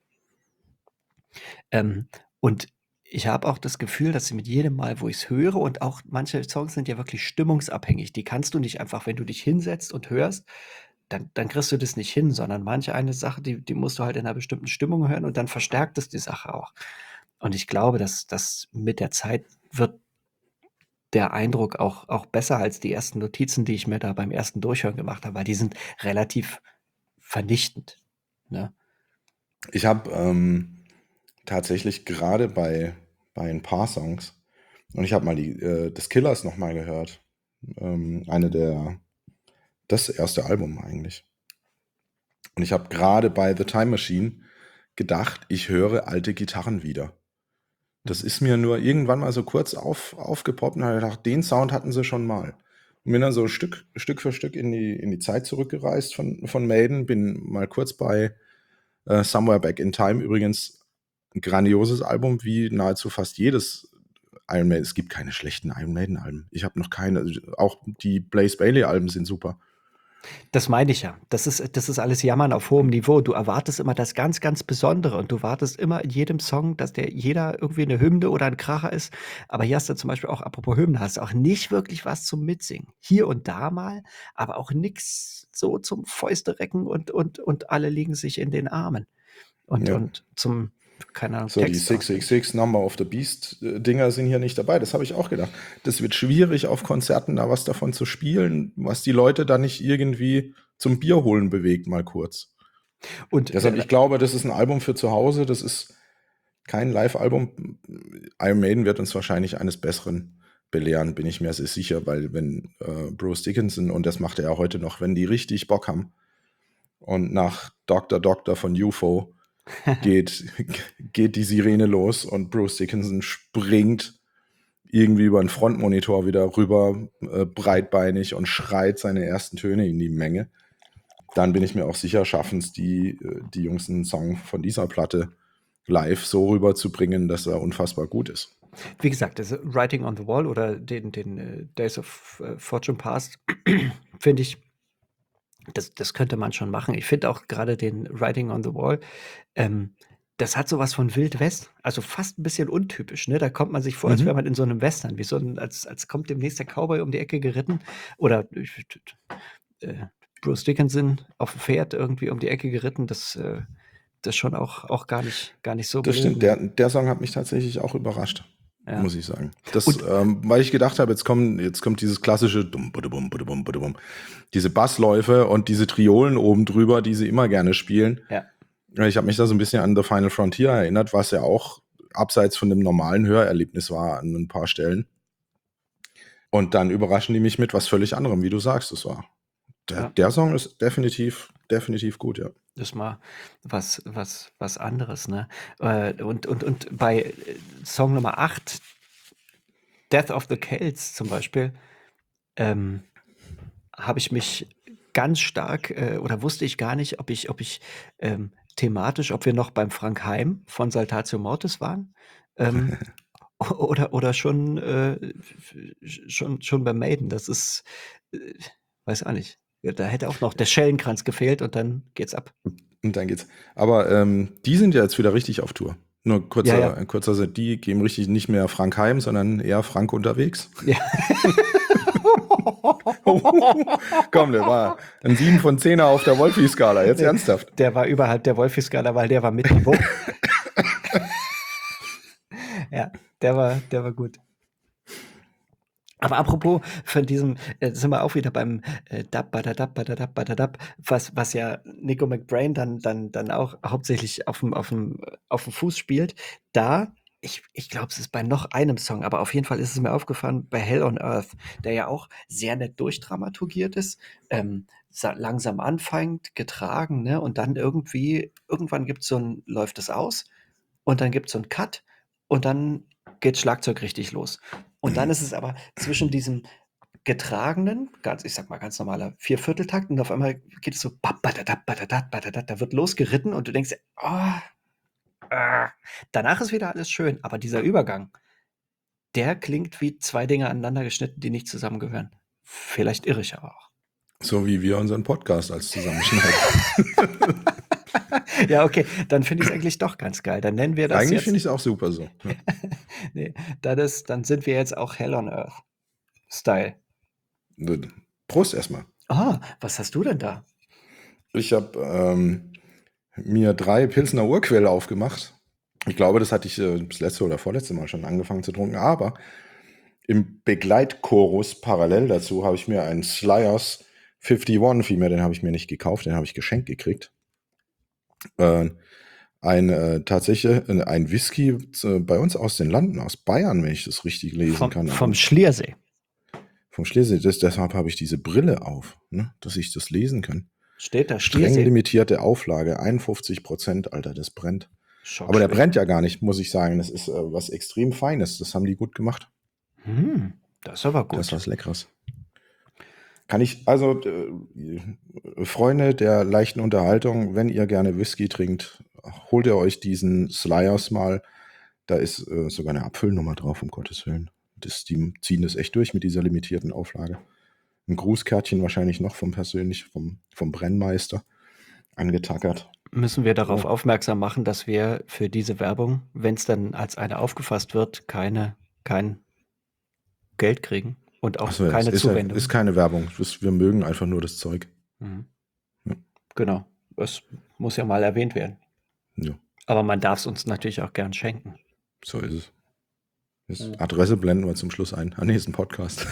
Ähm, und ich habe auch das Gefühl, dass sie mit jedem Mal, wo ich's höre und auch manche Songs sind ja wirklich stimmungsabhängig. Die kannst du nicht einfach wenn du dich hinsetzt und hörst, dann dann kriegst du das nicht hin, sondern manche eine Sache, die die musst du halt in 'ner bestimmten Stimmung hören und dann verstärkt es die Sache auch. Und ich glaube, dass dass mit der Zeit wird der Eindruck auch auch besser als die ersten Notizen, die ich mir da beim ersten Durchhören gemacht habe, weil die sind relativ vernichtend, ne? Ich habe, ähm, tatsächlich grade bei bei 'n paar Songs und ich habe mal die äh, das Killers noch mal gehört. Ähm, eine der das erste Album eigentlich. Und ich habe grade bei „The Time Machine“ gedacht, ich höre alte Gitarren wieder. Das Mhm. ist mir nur irgendwann mal so kurz auf aufgepoppt und habe gedacht: „Den Sound hatten sie schon mal.“ Und bin dann so Stück Stück für Stück in die in die Zeit zurückgereist von von Maiden, bin mal kurz bei, äh, „Somewhere Back in Time“ übrigens 'n grandioses Album, wie nahezu fast jedes Iron Maiden es gibt keine schlechten Iron Maiden-Alben. Ich habe noch keine auch die Blaze Bayley-Alben sind super. Das meine ich ja. Das ist das ist alles Jammern auf hohem Niveau. Du erwartest immer das ganz, ganz Besondere und du wartest immer in jedem Song, dass der jeder irgendwie 'ne Hymne oder 'n Kracher ist. Aber hier hast du zum Beispiel auch apropos Hymne, hast du auch nicht wirklich was zum Mitsingen. Hier und da mal, aber auch nix so zum Fäuste-recken und und und alle liegen sich in den Armen. Und Ja. und zum keine Ahnung, So, die Text six six auswendig. six Number of the Beast, äh, Dinger sind hier nicht dabei. Das habe ich auch gedacht. Das wird schwierig, auf Konzerten da was davon zu spielen, was die Leute dann nicht irgendwie zum Bier holen bewegt, mal kurz. Und Deshalb, ich glaube, das ist 'n Album für zu Hause. Das ist kein Live-Album. Iron Maiden wird uns wahrscheinlich eines Besseren belehren, bin ich mir sehr sicher, weil wenn, äh, Bruce Dickinson und das macht er ja heute noch, wenn die richtig Bock haben und nach „Doctor Doctor“ von UFO geht geht die Sirene los und Bruce Dickinson springt irgendwie über 'n Frontmonitor wieder rüber, äh, breitbeinig und schreit seine ersten Töne in die Menge. Dann bin ich mir auch sicher, schaffen's die äh, die Jungs 'n Song von dieser Platte live so rüberzubringen, dass er unfassbar gut ist. Wie gesagt, das „Writing on the Wall“ oder den den, äh, „Days of, äh, Fortune Past“ finde ich das das könnte man schon machen. Ich finde auch grade den „Writing on the Wall“, ähm, das hat so was von Wild West, also fast 'n bisschen untypisch, ne? Da kommt man sich vor, als wäre Mhm. man in so 'nem Western, wie so 'n als als kommt demnächst der Cowboy um die Ecke geritten oder äh, Bruce Dickinson auf'm Pferd irgendwie um die Ecke geritten. Das, äh das ist schon auch auch gar nicht gar nicht so Das stimmt. gelegen. Der der Song hat mich tatsächlich auch überrascht, Ja. muss ich sagen. Das, Und ähm weil ich gedacht habe, jetzt kommen jetzt kommt dieses klassische Dum Bada-Bum Bada-Bum Bada-Bum. Diese Bassläufe und diese Triolen oben drüber, die sie immer gerne spielen. Ja. Ja, ich habe mich da so 'n bisschen an „The Final Frontier“ erinnert, was ja auch abseits von dem normalen Hörerlebnis war an 'n paar Stellen. Und dann überraschen die mich mit was völlig anderem, wie du sagst, es war. Der, Ja. der Song ist definitiv, definitiv gut, ja. Das ist mal was, was, was anderes, ne? Äh, Und, und, und bei äh, Song Nummer acht, Death of the Celts zum Beispiel, ähm, habe ich mich ganz stark äh, oder wusste ich gar nicht, ob ich, ob ich ähm, thematisch, ob wir noch beim Frank Heim von Saltatio Mortis waren ähm, oder, oder schon, äh, schon, schon beim Maiden. Das ist, äh, weiß auch nicht. Ja, da hätte auch noch der Schellenkranz gefehlt und dann geht's ab. Und dann geht's. Aber ähm, die sind ja jetzt wieder richtig auf Tour. Nur Ja, kurzer, ja. ein kurzer Sinn, die geben richtig nicht mehr Frank Heim, sondern eher Frank unterwegs. Ja. Komm, der war ein sieben von zehner auf der Wolfi-Skala, jetzt Nee, ernsthaft. Der war überhalb der Wolfi-Skala, weil der war mit Niveau. Ja, der war, der war gut. Aber apropos von diesem, äh, sind wir auch wieder beim äh, Dab, badadab, badadab, badadab, was, was ja Nico McBrain dann, dann, dann auch hauptsächlich auf dem, auf dem, auf dem Fuß spielt. Da, ich, ich glaube, es ist bei noch einem Song, aber auf jeden Fall ist es mir aufgefallen, bei Hell on Earth, der ja auch sehr nett durchdramaturgiert ist, ähm, sa- langsam anfängt, getragen, ne? Und dann irgendwie, irgendwann gibt so ein, läuft es aus und dann gibt es so einen Cut und dann geht Schlagzeug richtig los. Und dann ist es aber zwischen diesem getragenen, ganz, ich sag mal, ganz normaler Viervierteltakt und auf einmal geht es so, bap, badadab, badadab, badadab, da wird losgeritten und du denkst, oh, ah. Danach ist wieder alles schön, aber dieser Übergang, der klingt wie zwei Dinge aneinander geschnitten, die nicht zusammengehören. Vielleicht irre ich aber auch. So wie wir unseren Podcast als zusammenschneiden. Ja, okay, dann finde ich es eigentlich doch ganz geil. Dann nennen wir das Eigentlich jetzt. finde ich es auch super so. Ja. Nee, dann, ist, dann sind wir jetzt auch Hell on Earth Style. Prost erstmal. Ah, was hast du denn da? Ich habe ähm, mir drei Pilsner Urquelle aufgemacht. Ich glaube, das hatte ich äh, das letzte oder vorletzte Mal schon angefangen zu trinken, aber im Begleitchorus parallel dazu habe ich mir einen Slyers einundfünfzig, vielmehr, den habe ich mir nicht gekauft, den habe ich geschenkt gekriegt. Äh, ein äh, tatsächlich äh, ein Whisky äh, bei uns aus den Landen, aus Bayern, wenn ich das richtig lesen Vom, kann. vom Schliersee. Vom Schleswig, das, deshalb habe ich diese Brille auf, ne, dass ich das lesen kann. Steht da Streng Schliersee? limitierte Auflage, einundfünfzig Prozent, Alter, das brennt. Schon Aber der schwer. brennt ja gar nicht, muss ich sagen. Das ist äh, was extrem Feines. Das haben die gut gemacht. Hm, das ist aber Das ist gut. was Leckeres. Kann ich, also äh, Freunde der leichten Unterhaltung, wenn ihr gerne Whisky trinkt, holt ihr euch diesen Slyers mal. Da ist äh, sogar eine Abfüllnummer drauf, um Gottes Willen. Das, die ziehen das echt durch mit dieser limitierten Auflage. Ein Grußkärtchen wahrscheinlich noch vom persönlich, vom, vom Brennmeister angetackert. Müssen wir darauf Oh. aufmerksam machen, dass wir für diese Werbung, wenn es dann als eine aufgefasst wird, keine, kein Geld kriegen und auch Achso, ja, keine es ist, ja, Zuwendung. ist keine Werbung. Das, wir mögen einfach nur das Zeug. Mhm. Ja. Genau. Es muss ja mal erwähnt werden. Ja, Aber man darf es uns natürlich auch gern schenken. so ist es. Das Mhm. Adresse blenden wir zum Schluss ein. Ah, nee, ist ein Podcast.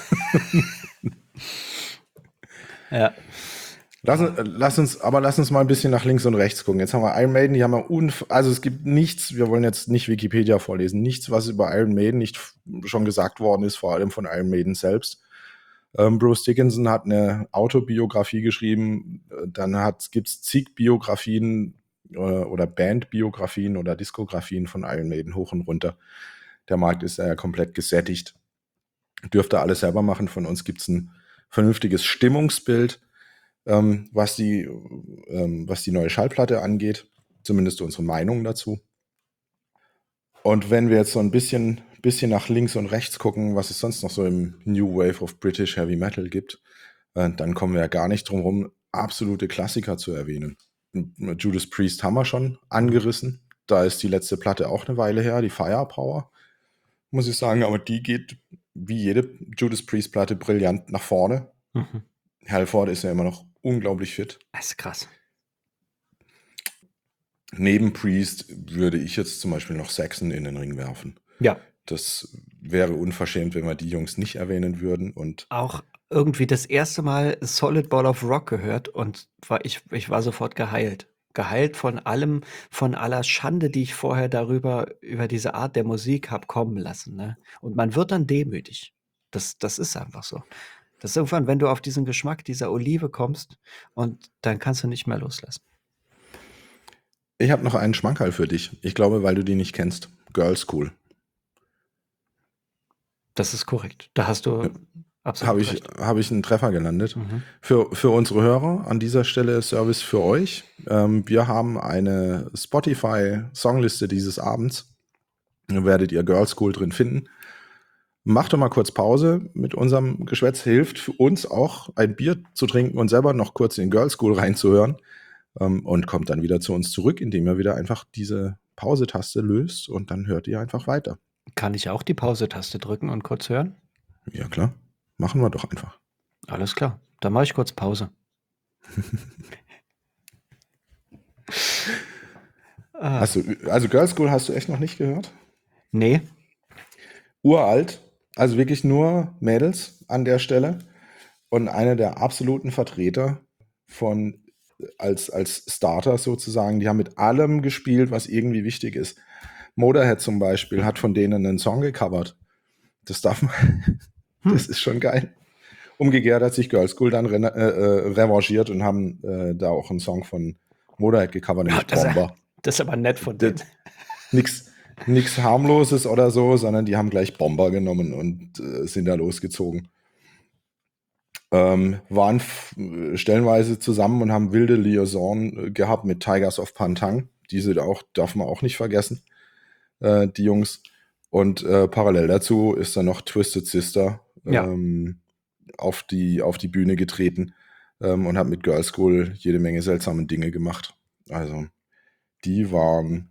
Ja. Lass, uns- äh, lass uns, aber lass uns mal ein bisschen nach links und rechts gucken. Jetzt haben wir Iron Maiden, die haben wir unf also es gibt nichts, wir wollen jetzt nicht Wikipedia vorlesen, nichts, was über Iron Maiden nicht f- schon gesagt worden ist, vor allem von Iron Maiden selbst. Ähm, Bruce Dickinson hat eine Autobiografie geschrieben, äh, dann gibt es zig Biografien äh, oder Bandbiografien oder Diskografien von Iron Maiden hoch und runter. Der Markt ist ja komplett gesättigt. Dürft ihr alles selber machen. Von uns gibt es ein vernünftiges Stimmungsbild, ähm, was, die, ähm, was die neue Schallplatte angeht. Zumindest unsere Meinung dazu. Und wenn wir jetzt so ein bisschen, bisschen nach links und rechts gucken, was es sonst noch so im New Wave of British Heavy Metal gibt, äh, dann kommen wir ja gar nicht drum rum, absolute Klassiker zu erwähnen. Judas Priest haben wir schon angerissen. Da ist die letzte Platte auch eine Weile her, die Firepower, muss ich sagen. Aber die geht wie jede Judas Priest Platte brillant nach vorne. Mhm. Halford ist ja immer noch unglaublich fit. Das ist krass. Neben Priest würde ich jetzt zum Beispiel noch Saxon in den Ring werfen. Ja. Das wäre unverschämt, wenn wir die Jungs nicht erwähnen würden. Und Auch irgendwie das erste Mal Solid Ball of Rock gehört und war, ich, ich war sofort geheilt. Geheilt von allem, von aller Schande, die ich vorher darüber, über diese Art der Musik habe kommen lassen. Ne? Und man wird dann demütig. Das das ist einfach so. Das ist irgendwann, wenn du auf diesen Geschmack dieser Olive kommst und dann kannst du nicht mehr loslassen. Ich habe noch einen Schmankerl für dich. Ich glaube, weil du die nicht kennst. Girlschool. Das ist korrekt. Da hast du Ja. absolut Habe ich, recht. hab ich einen Treffer gelandet. Mhm. Für, für unsere Hörer an dieser Stelle Service für euch. Ähm, wir haben eine Spotify-Songliste dieses Abends. Da werdet ihr Girlschool drin finden. Macht doch mal kurz Pause mit unserem Geschwätz. Hilft für uns auch, ein Bier zu trinken und selber noch kurz in Girlschool reinzuhören. Ähm, und kommt dann wieder zu uns zurück, indem ihr wieder einfach diese Pause-Taste löst und dann hört ihr einfach weiter. Kann ich auch die Pause-Taste drücken und kurz hören? Ja, klar. Machen wir doch einfach. Alles klar. Dann mache ich kurz Pause. Ah, Hast du, also Girlschool hast du echt noch nicht gehört? nee. Uralt, also wirklich nur Mädels an der Stelle und eine der absoluten Vertreter von als, als Starter sozusagen. Die haben mit allem gespielt, was irgendwie wichtig ist. Motorhead zum Beispiel hat von denen einen Song gecovert. Das darf man, das ist schon geil. Umgekehrt hat sich Girlschool dann re äh, revanchiert und haben äh, da auch einen Song von Motorhead gecovert, nämlich Das, Bomber. das ist aber nett von denen. Das, nix, nix harmloses oder so, sondern die haben gleich Bomber genommen und äh, sind da losgezogen. Ähm, waren f- stellenweise zusammen und haben wilde Liaison äh, gehabt mit Tigers of Pantang. Diese auch, darf man auch nicht vergessen, äh, die Jungs. Und äh, parallel dazu ist dann noch Twisted Sister Ja. ähm, auf, die, auf die Bühne getreten ähm, und hat mit Girlschool jede Menge seltsame Dinge gemacht. Also die waren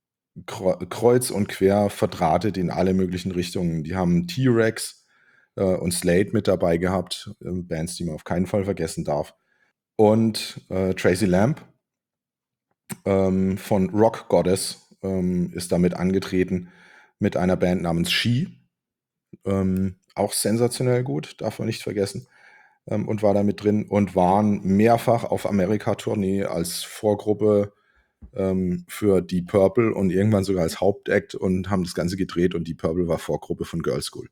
kreuz und quer verdrahtet in alle möglichen Richtungen. Die haben T-Rex äh, und Slade mit dabei gehabt, äh, Bands, die man auf keinen Fall vergessen darf. Und äh, Tracy Lamb ähm, von Rock Goddess ähm, ist damit angetreten mit einer Band namens She. Ähm, auch sensationell gut, darf man nicht vergessen. Ähm, und war da mit drin und waren mehrfach auf Amerika-Tournee als Vorgruppe ähm, für Deep Purple und irgendwann sogar als Hauptact und haben das Ganze gedreht und Deep Purple war Vorgruppe von Girlschool.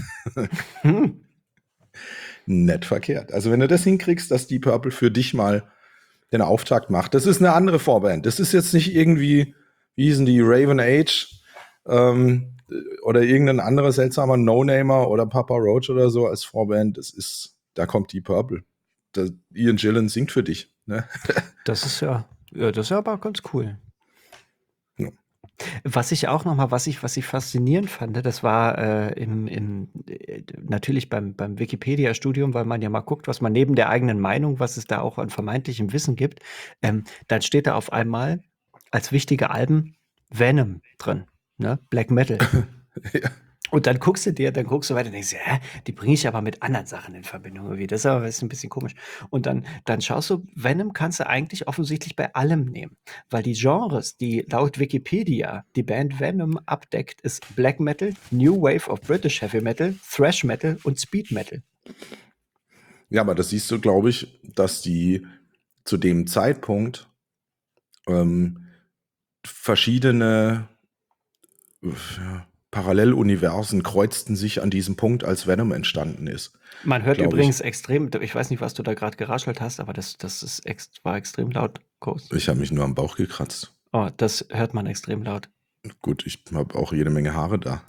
Hm. Nett verkehrt. Also wenn du das hinkriegst, dass Deep Purple für dich mal den Auftakt macht, das ist eine andere Vorband. Das ist jetzt nicht irgendwie, wie hießen die, Raven Age ähm, oder irgendein anderer seltsamer No-Namer oder Papa Roach oder so als Vorband. Das ist, da kommt Deep Purple. Das, Ian Gillan singt für dich. Ne? Das ist ja, ja, das ist ja aber ganz cool. Ja. Was ich auch noch mal, was ich, was ich faszinierend fand, das war äh, im, im, äh, natürlich beim, beim Wikipedia-Studium, weil man ja mal guckt, was man neben der eigenen Meinung, was es da auch an vermeintlichem Wissen gibt, ähm, dann steht da auf einmal als wichtige Alben Venom drin, ne? Black Metal. Ja. Und dann guckst du dir, dann guckst du weiter und denkst, dir, hä, die bringe ich aber mit anderen Sachen in Verbindung irgendwie. Das ist aber ist ein bisschen komisch. Und dann, dann schaust du, Venom kannst du eigentlich offensichtlich bei allem nehmen. Weil die Genres, die laut Wikipedia die Band Venom abdeckt, ist Black Metal, New Wave of British Heavy Metal, Thrash Metal und Speed Metal. Ja, aber das siehst du, glaube ich, dass die zu dem Zeitpunkt ähm, verschiedene ja, Paralleluniversen kreuzten sich an diesem Punkt, als Venom entstanden ist. Man hört Glaub übrigens ich. extrem, ich weiß nicht, was du da gerade geraschelt hast, aber das, das ist ex, war extrem laut, Ghost. Ich habe mich nur am Bauch gekratzt. Oh, das hört man extrem laut. Gut, ich habe auch jede Menge Haare da.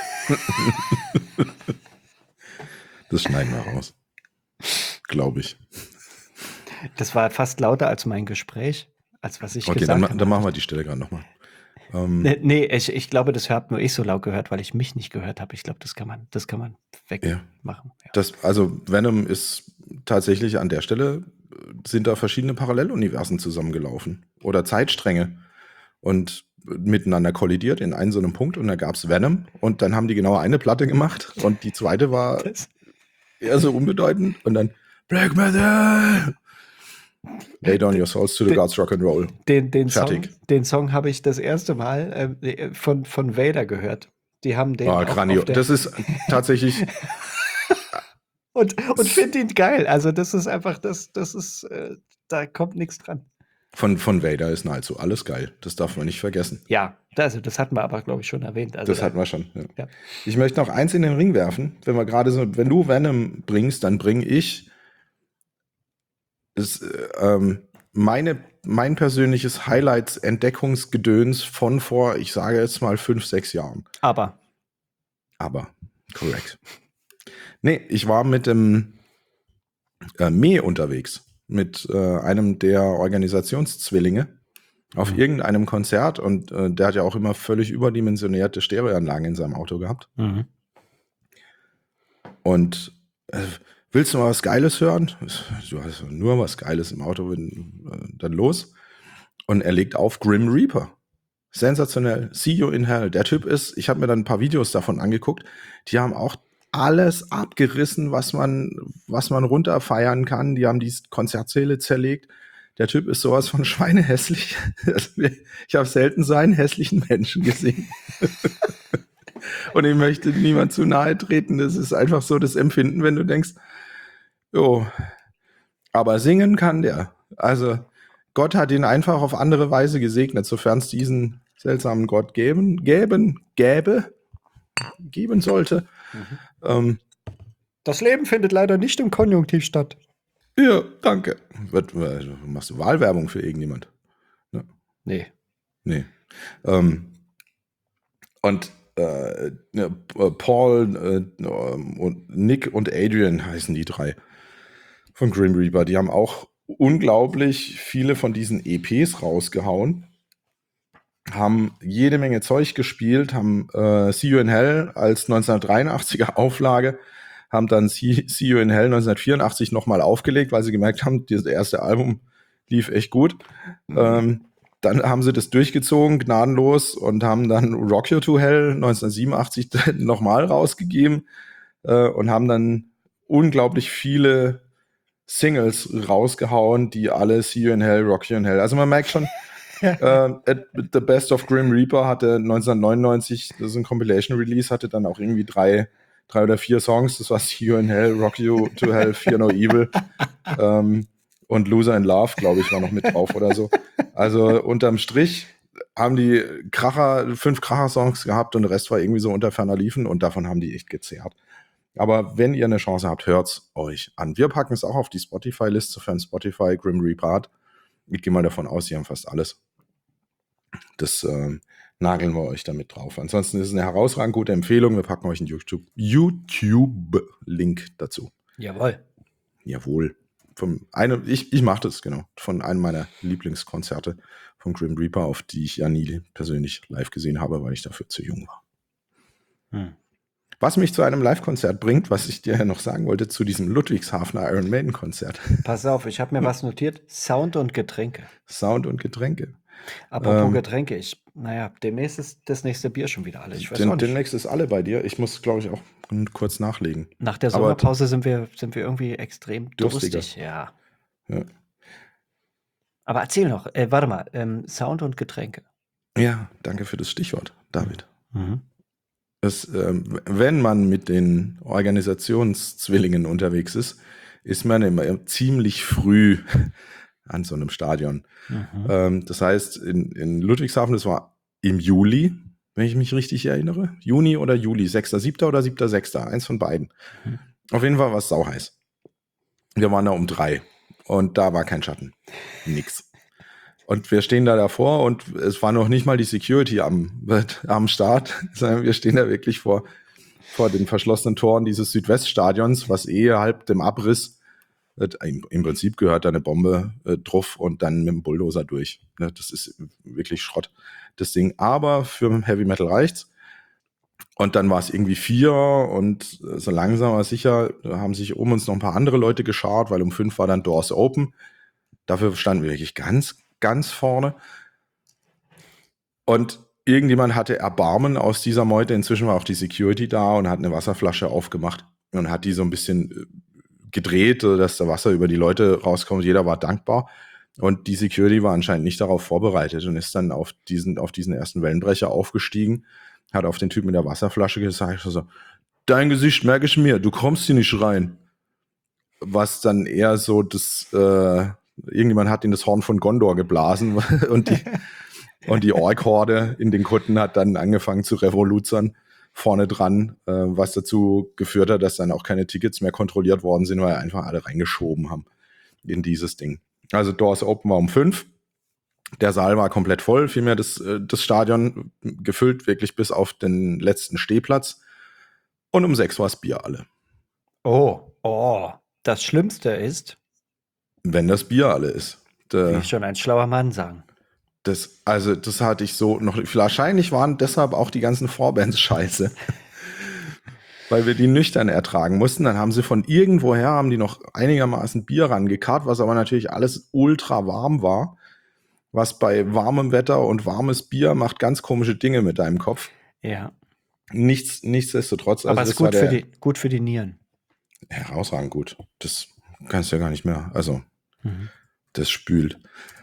Das schneiden wir raus. Glaube ich. Das war fast lauter als mein Gespräch, als was ich Okay, gesagt dann, habe. ma- dann machen wir die Stelle gerade nochmal. Ähm, Nee, nee ich, ich glaube, das habe nur ich so laut gehört, weil ich mich nicht gehört habe. Ich glaube, das kann man, das kann man ja. wegmachen. Ja. Das, also Venom ist tatsächlich an der Stelle, äh, sind da verschiedene Paralleluniversen zusammengelaufen oder Zeitstränge und miteinander kollidiert in einen so einem Punkt und da gab es Venom und dann haben die genau eine Platte gemacht und die zweite war Das, eher so unbedeutend und dann Black Metal! Lay down your souls to the Den- gods rock and roll. den, den Song, Fertig. den Song habe ich das erste Mal äh, von, von Vader gehört. Die haben den Ah, auch Granio. auf der Das ist tatsächlich, und, und finde ihn geil. Also das ist einfach, das, das ist, äh, da kommt nichts dran. von, von Vader ist nahezu alles geil. Das darf man nicht vergessen. Ja, Also, das hatten wir aber, glaube ich, schon erwähnt. Also Das da, hatten wir schon. Ja. ja. Ich möchte noch eins in den Ring werfen. Wenn wir gerade so, wenn du Venom bringst, dann bringe ich das, äh, ähm, meine, mein persönliches Highlights-Entdeckungsgedöns von vor, ich sage jetzt mal fünf, sechs Jahren. Aber. Aber, korrekt. Nee, ich war mit dem äh, Mee unterwegs. Mit äh, einem der Organisationszwillinge auf Mhm. irgendeinem Konzert und äh, der hat ja auch immer völlig überdimensionierte Stereoanlagen in seinem Auto gehabt. Mhm. Und äh, willst du mal was Geiles hören? Du hast nur was Geiles im Auto, wenn, äh, dann los. Und er legt auf Grim Reaper. Sensationell. See You in Hell. Der Typ ist, ich habe mir dann ein paar Videos davon angeguckt, die haben auch alles abgerissen, was man, was man runterfeiern kann. Die haben die Konzertsäle zerlegt. Der Typ ist sowas von schweinehässlich. Ich habe selten so einen hässlichen Menschen gesehen. Und ich möchte niemand zu nahe treten. Das ist einfach so das Empfinden, wenn du denkst, jo, aber singen kann der. Also Gott hat ihn einfach auf andere Weise gesegnet, sofern es diesen seltsamen Gott geben, geben, gäbe, geben sollte. Mhm. Ähm, Das Leben findet leider nicht im Konjunktiv statt. ja, danke. Wird, äh, machst du Wahlwerbung für irgendjemand? Ne? Nee. Nee. Ähm, und äh, ne, Paul äh, und Nick und Adrian heißen die drei von Grim Reaper. Die haben auch unglaublich viele von diesen E Ps rausgehauen, haben jede Menge Zeug gespielt, haben äh, See You in Hell als neunzehnhundertdreiundachtziger Auflage, haben dann See, See You in Hell neunzehnhundertvierundachtzig nochmal aufgelegt, weil sie gemerkt haben, das erste Album lief echt gut. Mhm. Ähm, dann haben sie das durchgezogen, gnadenlos, und haben dann Rock You to Hell neunzehnhundertsiebenundachtzig nochmal rausgegeben äh, und haben dann unglaublich viele Singles rausgehauen, die alle See You in Hell, Rock You in Hell. Also man merkt schon, äh, The Best of Grim Reaper hatte neunzehnhundertneunundneunzig, das ist ein Compilation-Release, hatte dann auch irgendwie drei, drei oder vier Songs. Das war See You in Hell, Rock You to Hell, Fear No Evil ähm, und Loser in Love, glaube ich, war noch mit drauf oder so. Also unterm Strich haben die Kracher, fünf Kracher-Songs gehabt und der Rest war irgendwie so unter ferner Liefen und davon haben die echt gezehrt. Aber wenn ihr eine Chance habt, hört's euch an. Wir packen es auch auf die Spotify-Liste, sofern Spotify Grim Reaper hat. Ich gehe mal davon aus, sie haben fast alles. Das äh, nageln wir euch damit drauf. Ansonsten ist es eine herausragend gute Empfehlung. Wir packen euch einen YouTube, YouTube-Link dazu. Jawohl. Jawohl. Vom eine, ich ich mache das, genau. Von einem meiner Lieblingskonzerte von Grim Reaper, auf die ich ja nie persönlich live gesehen habe, weil ich dafür zu jung war. Hm. Was mich zu einem Live-Konzert bringt, was ich dir ja noch sagen wollte, zu diesem Ludwigshafener Iron Maiden-Konzert. Pass auf, ich habe mir was notiert. Sound und Getränke. Sound und Getränke. Apropos ähm, Getränke, ich, naja, demnächst ist das nächste Bier schon wieder alle. Ich weiß den, auch nicht. Demnächst ist alle bei dir. Ich muss, glaube ich, auch kurz nachlegen. Nach der Sommerpause Aber sind wir, sind wir irgendwie extrem durstig. Ja. ja. Aber erzähl noch, äh, warte mal, ähm, Sound und Getränke. Ja, danke für das Stichwort, David. Mhm. Das, ähm, wenn man mit den Organisationszwillingen unterwegs ist, ist man immer ziemlich früh an so einem Stadion. Mhm. Ähm, das heißt, in, in Ludwigshafen, das war im Juli, wenn ich mich richtig erinnere. Juni oder Juli, sechster siebter oder siebter sechster eins von beiden. Mhm. Auf jeden Fall war es sauheiß. Wir waren da um drei und da war kein Schatten. Nix. Und wir stehen da davor und es war noch nicht mal die Security am, am Start, sondern wir stehen da wirklich vor, vor den verschlossenen Toren dieses Südweststadions, was eh halb dem Abriss, äh, im Prinzip gehört da eine Bombe äh, drauf und dann mit dem Bulldozer durch. Ne, das ist wirklich Schrott, das Ding. Aber für Heavy Metal reicht's. Und dann war es irgendwie vier und äh, so langsam aber sicher haben sich um uns noch ein paar andere Leute geschart, weil um fünf war dann Doors Open. Dafür standen wir wirklich ganz ganz vorne. Und irgendjemand hatte Erbarmen aus dieser Meute. Inzwischen war auch die Security da und hat eine Wasserflasche aufgemacht und hat die so ein bisschen gedreht, dass da Wasser über die Leute rauskommt. Jeder war dankbar. Und die Security war anscheinend nicht darauf vorbereitet und ist dann auf diesen, auf diesen ersten Wellenbrecher aufgestiegen, hat auf den Typ mit der Wasserflasche gesagt, so, dein Gesicht merke ich mir, du kommst hier nicht rein. Was dann eher so das, äh, irgendjemand hat in das Horn von Gondor geblasen und die, Und die Ork-Horde in den Kutten hat dann angefangen zu revoluzern vorne dran, äh, was dazu geführt hat, dass dann auch keine Tickets mehr kontrolliert worden sind, weil einfach alle reingeschoben haben in dieses Ding. Also Doors Open war um fünf. Der Saal war komplett voll, vielmehr das, das Stadion gefüllt, wirklich bis auf den letzten Stehplatz. Und um sechs war das Bier alle. Oh, oh. Das Schlimmste ist, wenn das Bier alle ist. Wie ich schon ein schlauer Mann sagen. Das, also, das hatte ich so noch. Wahrscheinlich waren deshalb auch die ganzen Vorbands scheiße. Weil wir die nüchtern ertragen mussten. Dann haben sie von irgendwoher, haben die noch einigermaßen Bier rangekarrt, was aber natürlich alles ultra warm war. Was bei warmem Wetter und warmes Bier macht ganz komische Dinge mit deinem Kopf. Ja. Nichts, nichtsdestotrotz. Aber also es ist gut für, die, gut für die Nieren. Herausragend gut. Das kannst du ja gar nicht mehr. Also, mhm. das spült.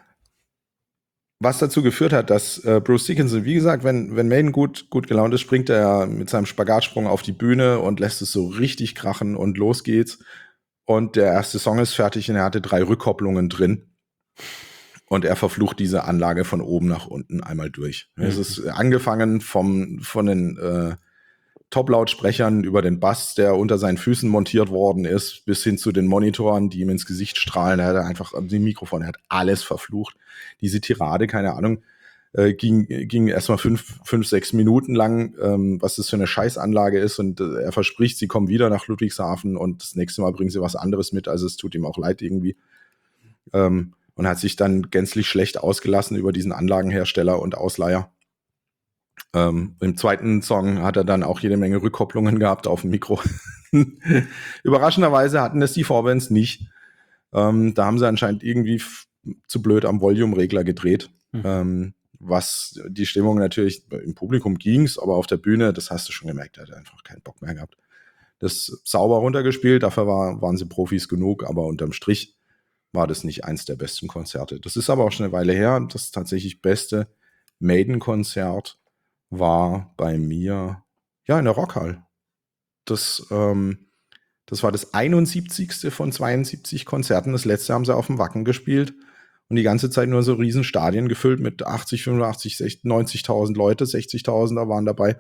Was dazu geführt hat, dass äh, Bruce Dickinson, wie gesagt, wenn, wenn Maiden gut, gut gelaunt ist, springt er mit seinem Spagatsprung auf die Bühne und lässt es so richtig krachen und los geht's. Und der erste Song ist fertig und er hatte drei Rückkopplungen drin. Und er verflucht diese Anlage von oben nach unten einmal durch. Mhm. Es ist angefangen vom, von den äh, Top-Lautsprechern über den Bass, der unter seinen Füßen montiert worden ist, bis hin zu den Monitoren, die ihm ins Gesicht strahlen. Er hat einfach die Mikrofone, er hat alles verflucht. Diese Tirade, keine Ahnung, äh, ging, ging erstmal fünf, fünf, sechs Minuten lang, ähm, was das für eine Scheißanlage ist. Und äh, er verspricht, sie kommen wieder nach Ludwigshafen und das nächste Mal bringen sie was anderes mit. Also es tut ihm auch leid irgendwie. Ähm, und hat sich dann gänzlich schlecht ausgelassen über diesen Anlagenhersteller und Ausleiher. Ähm, Im zweiten Song hat er dann auch jede Menge Rückkopplungen gehabt auf dem Mikro. Überraschenderweise hatten das die Vorbands nicht. Ähm, da haben sie anscheinend irgendwie f- zu blöd am Volume-Regler gedreht. Mhm. Ähm, was die Stimmung natürlich, im Publikum ging's, aber auf der Bühne, das hast du schon gemerkt, er hat einfach keinen Bock mehr gehabt. Das sauber runtergespielt, dafür war, waren sie Profis genug, aber unterm Strich war das nicht eins der besten Konzerte. Das ist aber auch schon eine Weile her. Das tatsächlich beste Maiden-Konzert war bei mir, ja, in der Rockhall. Das, ähm, das war das einundsiebzigste von zweiundsiebzig Konzerten. Das letzte haben sie auf dem Wacken gespielt und die ganze Zeit nur so riesen Stadien gefüllt mit achtzig, fünfundachtzig, neunzigtausend Leute, sechzigtausender waren dabei.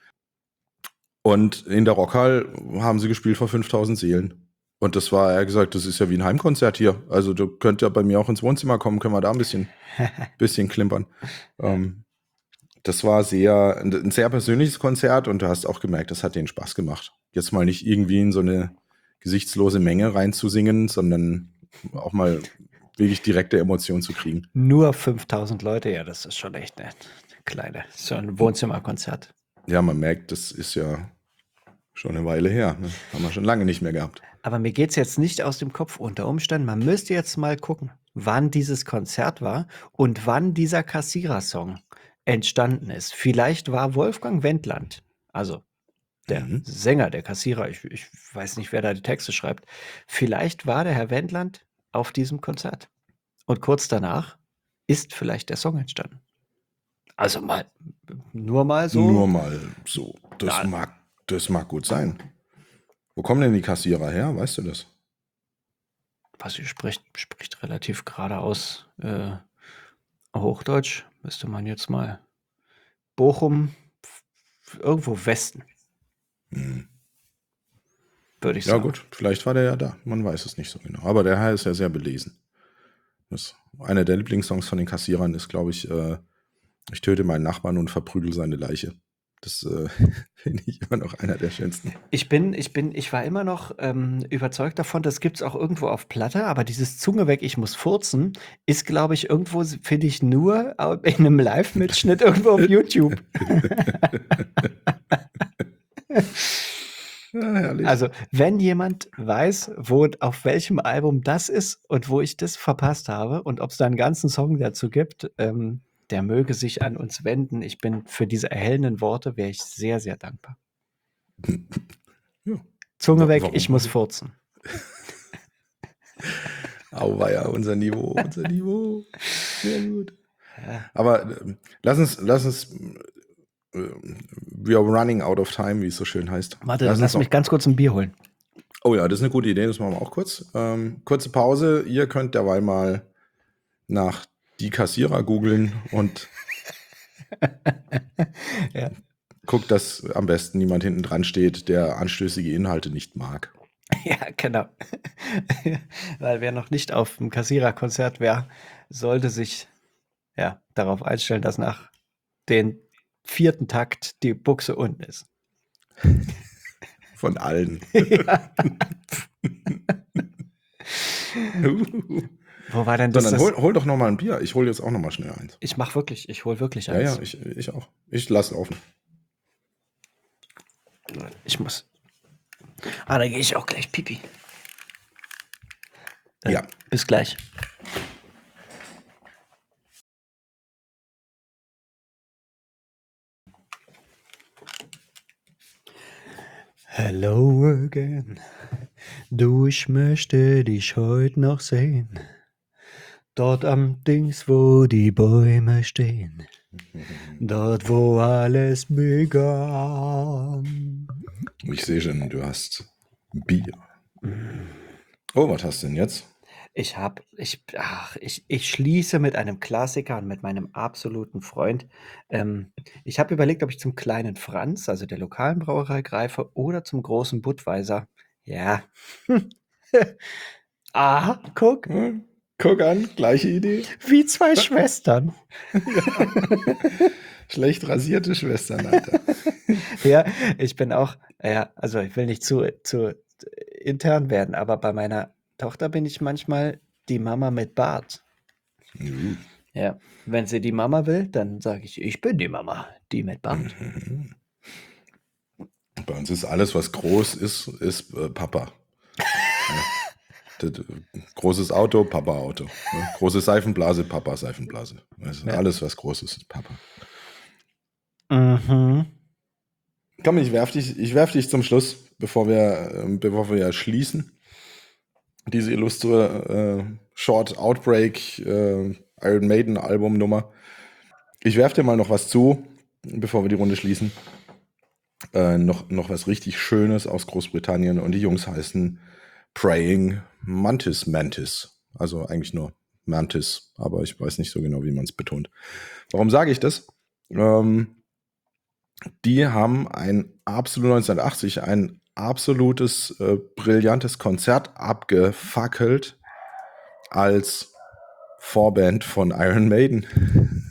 Und in der Rockhall haben sie gespielt vor fünftausend Seelen. Und das war, er hat gesagt, das ist ja wie ein Heimkonzert hier. Also du könnt ja bei mir auch ins Wohnzimmer kommen, können wir da ein bisschen, bisschen klimpern. Ähm, das war sehr, ein sehr persönliches Konzert und du hast auch gemerkt, das hat denen Spaß gemacht. Jetzt mal nicht irgendwie in so eine gesichtslose Menge reinzusingen, sondern auch mal wirklich direkte Emotionen zu kriegen. Nur fünftausend Leute, ja, das ist schon echt eine kleine, so ein Wohnzimmerkonzert. Ja, man merkt, das ist ja schon eine Weile her. Ne? Haben wir schon lange nicht mehr gehabt. Aber mir geht es jetzt nicht aus dem Kopf unter Umständen. Man müsste jetzt mal gucken, wann dieses Konzert war und wann dieser Kassierer-Song entstanden ist. Vielleicht war Wolfgang Wendland, also der mhm. Sänger, der Kassierer, ich, ich weiß nicht, wer da die Texte schreibt, vielleicht war der Herr Wendland auf diesem Konzert. Und kurz danach ist vielleicht der Song entstanden. Also mal, nur mal so. Nur mal so. Das, mag, das mag gut sein. Wo kommen denn die Kassierer her? Weißt du das? Was sie spricht, spricht relativ geradeaus äh, Hochdeutsch. Müsste man jetzt mal. Bochum, irgendwo Westen. Hm. Würde ich ja, sagen. Ja gut, vielleicht war der ja da. Man weiß es nicht so genau. Aber der Herr ist ja sehr belesen. Das, einer der Lieblingssongs von den Kassierern ist, glaube ich, äh, ich töte meinen Nachbarn und verprügel seine Leiche. Das äh, finde ich immer noch einer der schönsten. Ich bin, ich bin, ich war immer noch ähm, überzeugt davon, das gibt es auch irgendwo auf Platte, aber dieses Zunge weg, ich muss furzen, ist, glaube ich, irgendwo, finde ich, nur in einem Live-Mitschnitt irgendwo auf YouTube. Ja, also, wenn jemand weiß, wo, auf welchem Album das ist und wo ich das verpasst habe und ob es da einen ganzen Song dazu gibt, ähm, der möge sich an uns wenden. Ich bin für diese erhellenden Worte, wäre ich sehr, sehr dankbar. Ja. Zunge weg, Warum? Ich muss furzen. Auweia, unser Niveau, unser Niveau. Sehr gut. Ja. Aber äh, lass uns, lass uns äh, we are running out of time, wie es so schön heißt. Warte, lass, lass mich ganz kurz ein Bier holen. Oh ja, das ist eine gute Idee, das machen wir auch kurz. Ähm, kurze Pause, ihr könnt derweil mal nach die Kassierer googeln und Ja. Guck, dass am besten niemand hinten dran steht, der anstößige Inhalte nicht mag. Ja, genau. Weil wer noch nicht auf dem Kassiererkonzert wäre, sollte sich ja darauf einstellen, dass nach den vierten Takt die Buchse unten ist. Von allen. Ja. Wo war denn das? Sondern das hol, hol doch noch mal ein Bier. Ich hole jetzt auch noch mal schnell eins. ich mach wirklich, ich hol wirklich Ja, eins. ja, ich, ich auch. Ich lasse laufen. Ich muss. Ah, da gehe ich auch gleich pipi. Äh, Ja. Bis gleich. Hello again. Du, ich möchte dich heute noch sehen. Dort am Dings, wo die Bäume stehen. Dort, wo alles begann. Ich sehe schon, du hast Bier. Oh, was hast du denn jetzt? Ich hab, ich, ach, ich, ich schließe mit einem Klassiker und mit meinem absoluten Freund. Ähm, ich habe überlegt, ob ich zum kleinen Franz, also der lokalen Brauerei, greife oder zum großen Budweiser. Ja. Ah, guck, Hm, guck an, gleiche Idee. wie zwei Schwestern. Schlecht rasierte Schwestern, Alter. Ja, ich bin auch, ja, also ich will nicht zu, zu intern werden, aber bei meiner Tochter bin ich manchmal die Mama mit Bart. Uh. Ja, wenn sie die Mama will, dann sage ich, ich bin die Mama, die mit Bart. Mhm. Bei uns ist alles, was groß ist, ist äh, Papa. Ja. Das, äh, großes Auto, Papa-Auto. Ne? Große Seifenblase, Papa-Seifenblase. Also Ja. alles, was groß ist, ist Papa. Mhm. Komm, ich werf dich, ich werf dich zum Schluss, bevor wir, äh, bevor wir ja schließen. Diese illustre äh, Short Outbreak äh, Iron Maiden Albumnummer. Ich werf dir mal noch was zu, bevor wir die Runde schließen. Äh, noch, noch was richtig Schönes aus Großbritannien und die Jungs heißen Praying Mantis Mantis. Also eigentlich nur Mantis, aber ich weiß nicht so genau, wie man es betont. Warum sage ich das? Ähm, die haben ein absolut neunzehnhundertachtzig ein absolutes äh, brillantes Konzert abgefackelt als Vorband von Iron Maiden.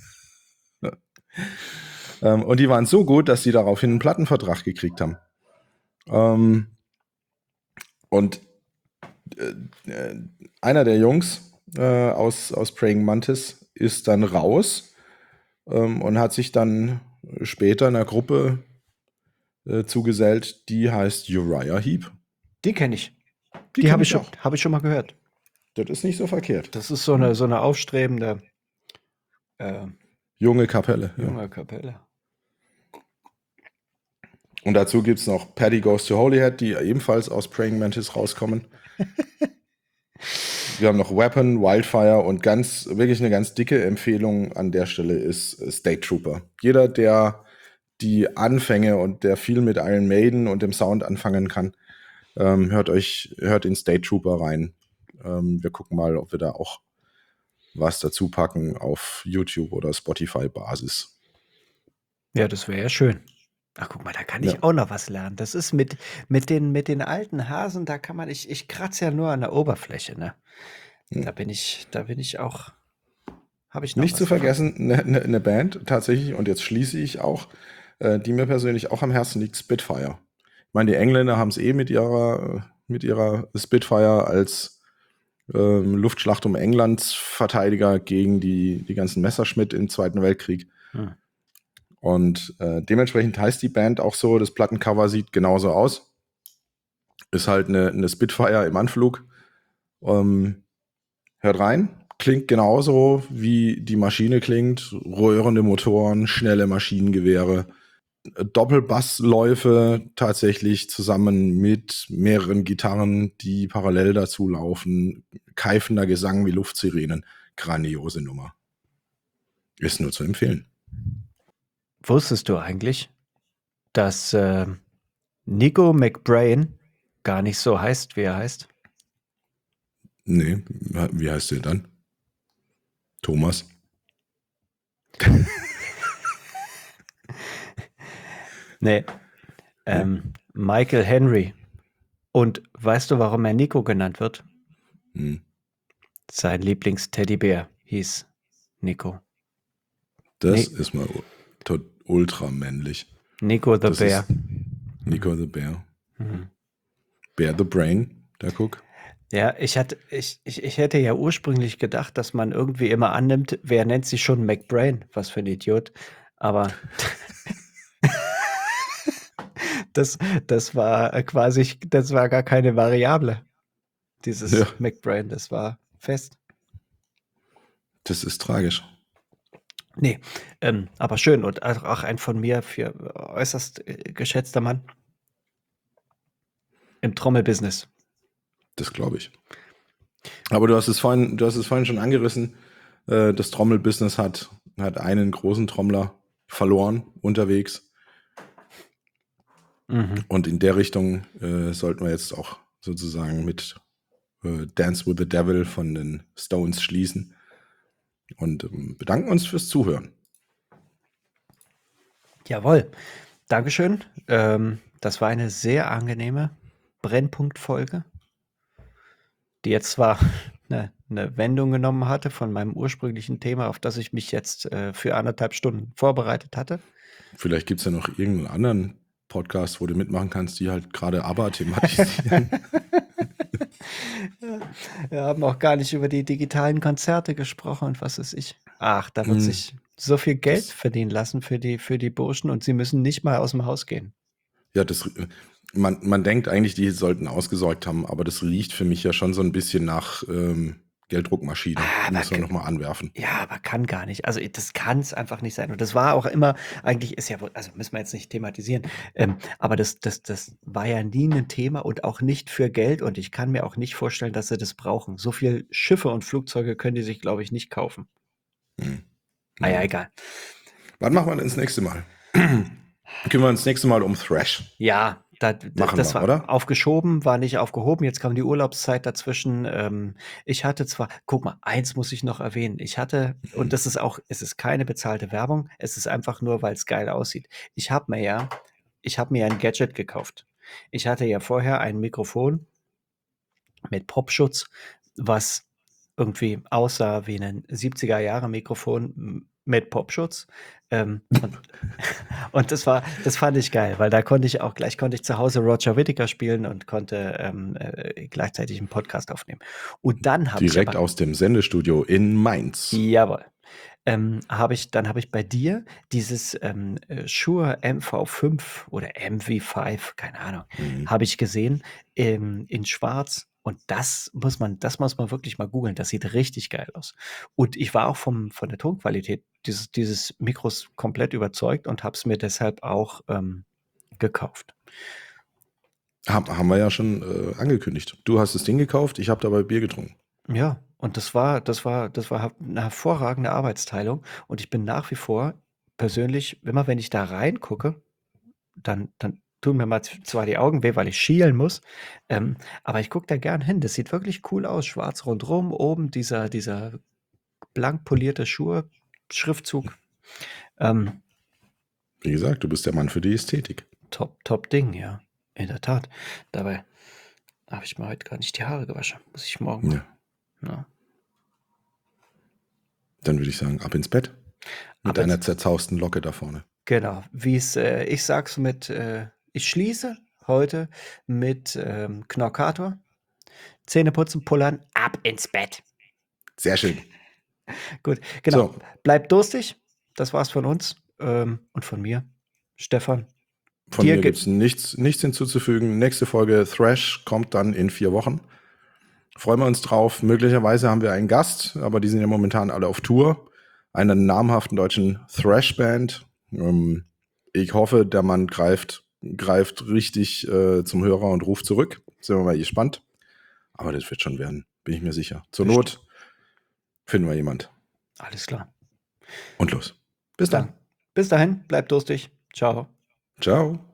ähm, und die waren so gut, dass sie daraufhin einen Plattenvertrag gekriegt haben. Ähm, und äh, äh, einer der Jungs äh, aus, aus Praying Mantis ist dann raus ähm, und hat sich dann später einer Gruppe äh, zugesellt, die heißt Uriah Heep. Die kenne ich. Die, Die kenn habe ich, ich schon- auch. hab ich schon mal gehört. Das ist nicht so verkehrt. Das ist so eine, so eine aufstrebende äh, Junge Kapelle. Ja. junge Kapelle. Und dazu gibt es noch Paddy Goes to Holyhead, die ebenfalls aus Praying Mantis rauskommen. Wir haben noch Weapon, Wildfire und ganz, wirklich eine ganz dicke Empfehlung an der Stelle ist State Trooper. Jeder, der die Anfänge und der viel mit Iron Maiden und dem Sound anfangen kann, ähm, hört euch, hört in State Trooper rein. Ähm, wir gucken mal, ob wir da auch was dazu packen auf YouTube oder Spotify-Basis. Ja, das wäre ja schön. Ach, guck mal, da kann ich Ja. auch noch was lernen. Das ist mit, mit, den, mit den alten Hasen, da kann man, ich, ich kratze ja nur an der Oberfläche, ne? Hm. Da bin ich, da bin ich auch, habe ich noch Nicht was zu davon. vergessen, eine ne, ne Band tatsächlich, und jetzt schließe ich auch, äh, die mir persönlich auch am Herzen liegt, Spitfire. Ich meine, die Engländer haben es eh mit ihrer, mit ihrer Spitfire als ähm, Luftschlacht um Englands Verteidiger gegen die, die ganzen Messerschmitt im Zweiten Weltkrieg. Hm. Und äh, dementsprechend heißt die Band auch so, das Plattencover sieht genauso aus. Ist halt eine, eine Spitfire im Anflug. Ähm, hört rein. Klingt genauso, wie die Maschine klingt. Röhrende Motoren, schnelle Maschinengewehre, Doppelbassläufe tatsächlich zusammen mit mehreren Gitarren, die parallel dazu laufen. Keifender Gesang wie Luftsirenen. Grandiose Nummer. Ist nur zu empfehlen. Wusstest du eigentlich, dass äh, Nico McBrain gar nicht so heißt, wie er heißt? Nee, wie heißt der dann? Thomas. Nee, Nee? ähm, Michael Henry. Und weißt du, warum er Nico genannt wird? Hm. Sein Lieblingsteddybär hieß Nico. Das Ni ist mal u- tot- ultra männlich. Nico the Das Bear. ist Nico the Bear. Mhm. Bear the Brain, der Guck. Ja, ich hatte, ich, ich, ich hätte ja ursprünglich gedacht, dass man irgendwie immer annimmt, wer nennt sich schon McBrain? Was für ein Idiot. Aber das, das war äh, quasi, das war gar keine Variable, dieses Ja, McBrain, das war fest. das ist tragisch. Nee, ähm, aber schön und auch auch ein von mir für äußerst äh, geschätzter Mann im Trommelbusiness. Das glaube ich. Aber du hast es vorhin, du hast es vorhin schon angerissen. Äh, das Trommelbusiness hat, hat einen großen Trommler verloren unterwegs. Mhm. Und in der Richtung äh, sollten wir jetzt auch sozusagen mit äh, Dance with the Devil von den Stones schließen. Und ähm, bedanken uns fürs Zuhören. Jawohl. Dankeschön. Ähm, das war eine sehr angenehme Brennpunktfolge, die jetzt zwar eine, eine Wendung genommen hatte von meinem ursprünglichen Thema, auf das ich mich jetzt äh, für anderthalb Stunden vorbereitet hatte. Vielleicht gibt es ja noch irgendeinen anderen Podcast, wo du mitmachen kannst, die halt gerade ABBA thematisieren. Wir haben auch gar nicht über die digitalen Konzerte gesprochen und was weiß ich. Ach, da wird Mm, sich so viel Geld das, verdienen lassen für die, für die Burschen und sie müssen nicht mal aus dem Haus gehen. ja, das, äh, man, man denkt eigentlich, die sollten ausgesorgt haben, aber das riecht für mich ja schon so ein bisschen nach ähm, Gelddruckmaschine. Ah, Die aber müssen wir k- nochmal anwerfen. ja, aber kann gar nicht. Also das kann es einfach nicht sein. Und das war auch immer, eigentlich ist ja wohl, also müssen wir jetzt nicht thematisieren, ähm, aber das, das, das war ja nie ein Thema und auch nicht für Geld. Und ich kann mir auch nicht vorstellen, dass sie das brauchen. So viel Schiffe und Flugzeuge können die sich, glaube ich, nicht kaufen. Hm. Ah ja, Naja. egal. Wann machen wir denn das nächste Mal? Können wir uns das nächste Mal um Thrash Ja, da, d- machen das wir, war oder? aufgeschoben, war nicht aufgehoben. Jetzt kam die Urlaubszeit dazwischen. Ähm, ich hatte zwar, guck mal, eins muss ich noch erwähnen. Ich hatte, und Hm. das ist auch, es ist keine bezahlte Werbung, es ist einfach nur, weil es geil aussieht. Ich habe mir ja, ich habe mir ja ein Gadget gekauft. Ich hatte ja vorher ein Mikrofon mit Popschutz, was irgendwie aussah wie ein siebziger-Jahre-Mikrofon m- mit Popschutz. Ähm, und, und das war, das fand ich geil, weil da konnte ich auch gleich konnte ich zu Hause Roger Whittaker spielen und konnte ähm, äh, gleichzeitig einen Podcast aufnehmen. Und dann habe ich Direkt aber, aus dem Sendestudio in Mainz. jawohl, ähm, habe ich, dann habe ich bei dir dieses ähm, äh, Shure M V fünf oder M V fünf, keine Ahnung, Hm. habe ich gesehen ähm, in Schwarz. Und das muss man, das muss man wirklich mal googeln. Das sieht richtig geil aus. Und ich war auch vom, von der Tonqualität dieses, dieses Mikros komplett überzeugt und habe es mir deshalb auch ähm, gekauft. Haben, haben wir ja schon äh, angekündigt. Du hast das Ding gekauft, ich habe dabei Bier getrunken. Ja, und das war, das war, das war eine hervorragende Arbeitsteilung. Und ich bin nach wie vor persönlich, immer wenn ich da reingucke, dann, dann tun mir mal z- zwar die Augen weh, weil ich schielen muss, ähm, aber ich gucke da gern hin. Das sieht wirklich cool aus. Schwarz rundrum, oben dieser, dieser blank polierte Schuhe, Schriftzug. Ähm, Wie gesagt, du bist der Mann für die Ästhetik. top, top Ding, ja. In der Tat. Dabei habe ich mir heute gar nicht die Haare gewaschen. Muss ich morgen Ja, machen. Ja. dann würde ich sagen, ab ins Bett. Mit Aber deiner jetzt, zerzausten Locke da vorne. genau, wie es, äh, ich sag's mit, äh, ich schließe heute mit ähm, Knorkator. Zähne putzen, pullern, ab ins Bett. Sehr schön. Gut, genau. So, Bleibt durstig. Das war's von uns ähm, und von mir. Stefan, von dir mir gibt ge es nichts, nichts hinzuzufügen. Nächste Folge Thrash kommt dann in vier Wochen. Freuen wir uns drauf. Möglicherweise haben wir einen Gast, aber die sind ja momentan alle auf Tour. Einer namhaften deutschen Thrash-Band. Ähm, ich hoffe, der Mann greift, greift richtig äh, zum Hörer und ruft zurück. Sind wir mal gespannt. Aber das wird schon werden, bin ich mir sicher. Zur bestimmt. Not finden wir jemand. Alles klar. Und los. Bis dann. Dann bis dahin, bleibt durstig. Ciao. Ciao.